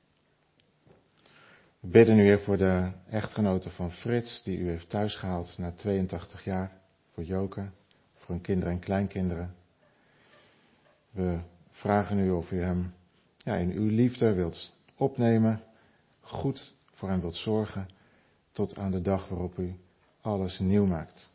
Speaker 2: We bidden nu weer voor de echtgenote van Frits, die u heeft thuisgehaald na tweeëntachtig jaar. Voor Joke, voor hun kinderen en kleinkinderen. We vragen u of u hem ja, in uw liefde wilt opnemen, goed voor hem wilt zorgen, tot aan de dag waarop u alles nieuw maakt.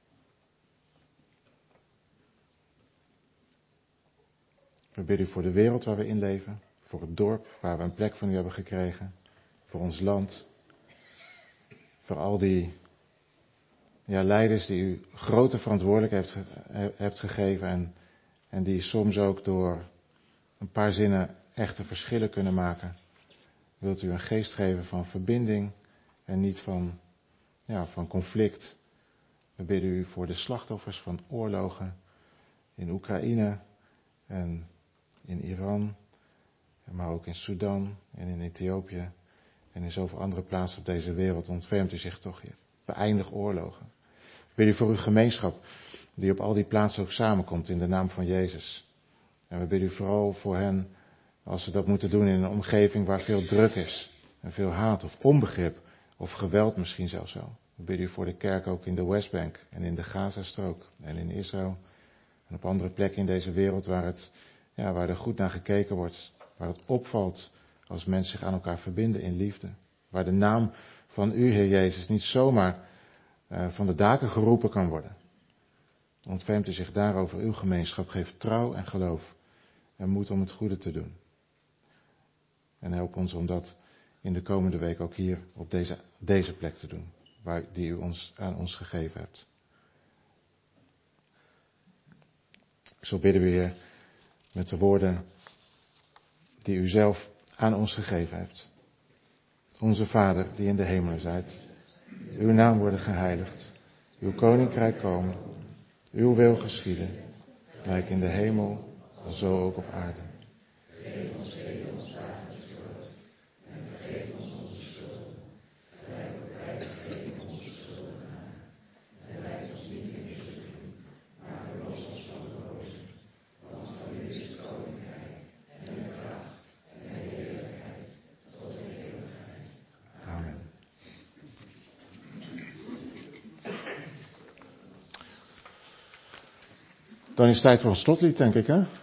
Speaker 2: We bidden u voor de wereld waar we in leven, voor het dorp waar we een plek van u hebben gekregen, voor ons land, voor al die ja, leiders die u grote verantwoordelijkheid heeft, hebt gegeven en, en die soms ook door een paar zinnen echte verschillen kunnen maken. Wilt u een geest geven van verbinding en niet van, ja, van conflict. We bidden u voor de slachtoffers van oorlogen in Oekraïne en in Iran, maar ook in Sudan en in Ethiopië en in zoveel andere plaatsen op deze wereld. Ontfermt u zich toch, Heer. Beëindig oorlogen. We bidden u voor uw gemeenschap die op al die plaatsen ook samenkomt in de naam van Jezus. En we bidden u vooral voor hen, als ze dat moeten doen in een omgeving waar veel druk is. En veel haat of onbegrip of geweld misschien zelfs wel. We bidden u voor de kerk ook in de Westbank en in de Gazastrook en in Israël. En op andere plekken in deze wereld waar, het, ja, waar er goed naar gekeken wordt. Waar het opvalt als mensen zich aan elkaar verbinden in liefde. Waar de naam van u, Heer Jezus, niet zomaar uh, van de daken geroepen kan worden. Ontfermt u zich daarover uw gemeenschap. Geef trouw en geloof en moed om het goede te doen. En help ons om dat in de komende week ook hier op deze, deze plek te doen. Waar, die u ons, aan ons gegeven hebt. Zo bidden we, Heer, met de woorden die u zelf aan ons gegeven hebt. Onze Vader die in de hemelen zijt. Uw naam worden geheiligd. Uw koninkrijk komen. Uw wil geschieden. Gelijk in de hemel, zo ook op aarde. Geef ons heden ons dagelijks brood. En vergeef ons onze schulden. Gelijk ook wij vergeven onze schuldenaren. En leid ons niet in verzoeking, maar verlos ons van de boze. Want van u is het koninkrijk en de kracht en de heerlijkheid tot de eeuwigheid. Amen. Dan is het tijd voor een slotlied, denk ik, hè?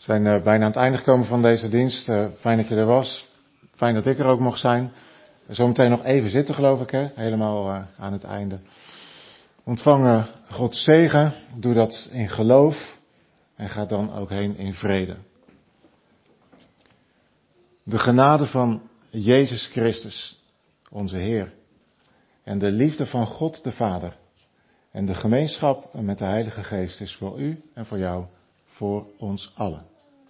Speaker 2: We zijn uh, bijna aan het einde gekomen van deze dienst. Uh, fijn dat je er was. Fijn dat ik er ook mocht zijn. Zometeen nog even zitten, geloof ik, hè? Helemaal uh, aan het einde. Ontvang uh, Gods zegen. Doe dat in geloof. En ga dan ook heen in vrede. De genade van Jezus Christus, onze Heer. En de liefde van God de Vader. En de gemeenschap met de Heilige Geest is voor u en voor jou, voor ons allen.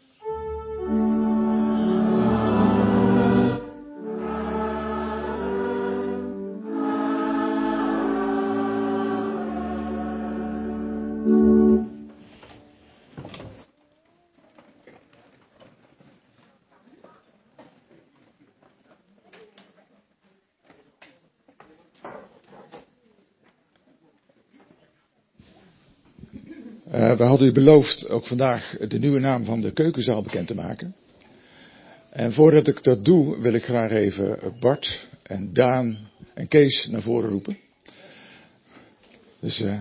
Speaker 5: Uh, we hadden u beloofd ook vandaag de nieuwe naam van de keukenzaal bekend te maken. En voordat ik dat doe, wil ik graag even Bart en Daan en Kees naar voren roepen. Dus uh,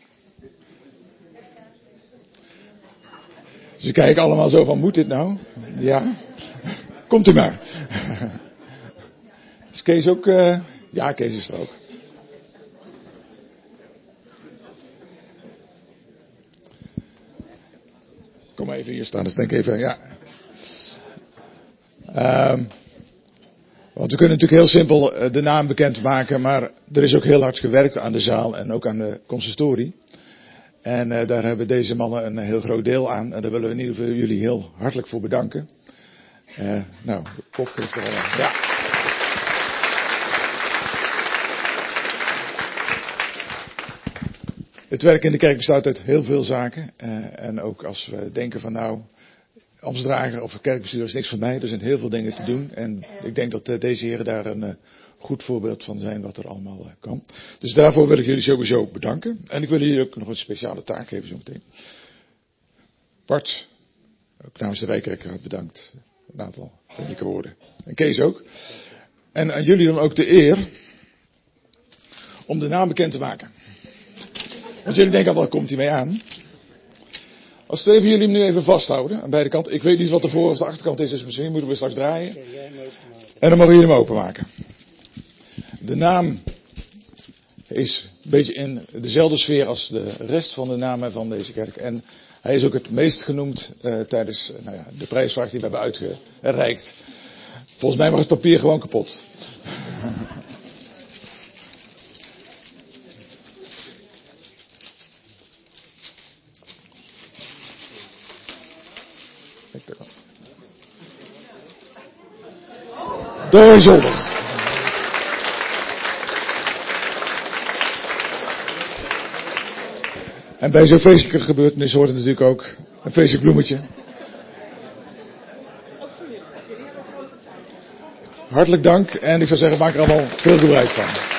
Speaker 5: ze kijken allemaal zo van, moet dit nou? Ja, komt u maar. Is Kees ook? Uh, ja, Kees is er ook. Kom even hier staan, dus denk even, ja. Um, want we kunnen natuurlijk heel simpel de naam bekend maken, maar er is ook heel hard gewerkt aan de zaal en ook aan de consistorie. En uh, daar hebben deze mannen een heel groot deel aan en daar willen we in ieder geval jullie heel hartelijk voor bedanken. Uh, nou, de kop heeft er al aan. Ja. Het werk in de kerk bestaat uit heel veel zaken. Uh, en ook als we denken van nou, ambtsdrager of kerkbestuur is niks van mij. Er zijn heel veel dingen te doen. En ik denk dat uh, deze heren daar een uh, goed voorbeeld van zijn wat er allemaal uh, kan. Dus daarvoor wil ik jullie sowieso bedanken. En ik wil jullie ook nog een speciale taak geven zo meteen. Bart, ook namens de Wijkerkraad bedankt. Een aantal vriendelijke woorden. En Kees ook. En aan jullie dan ook de eer om de naam bekend te maken. Want jullie denken al, waar komt hij mee aan? Als twee van jullie hem nu even vasthouden, aan beide kanten. Ik weet niet wat de voor- of de achterkant is, dus misschien moeten we straks draaien. En dan mogen jullie hem openmaken. De naam is een beetje in dezelfde sfeer als de rest van de namen van deze kerk. En hij is ook het meest genoemd uh, tijdens uh, nou ja, de prijsvraag die we hebben uitgereikt. Volgens mij mag het papier gewoon kapot. Door zolder. En bij zo'n feestelijke gebeurtenis hoort het natuurlijk ook een feestelijk bloemetje. Hartelijk dank en ik zou zeggen, maak er allemaal veel gebruik van.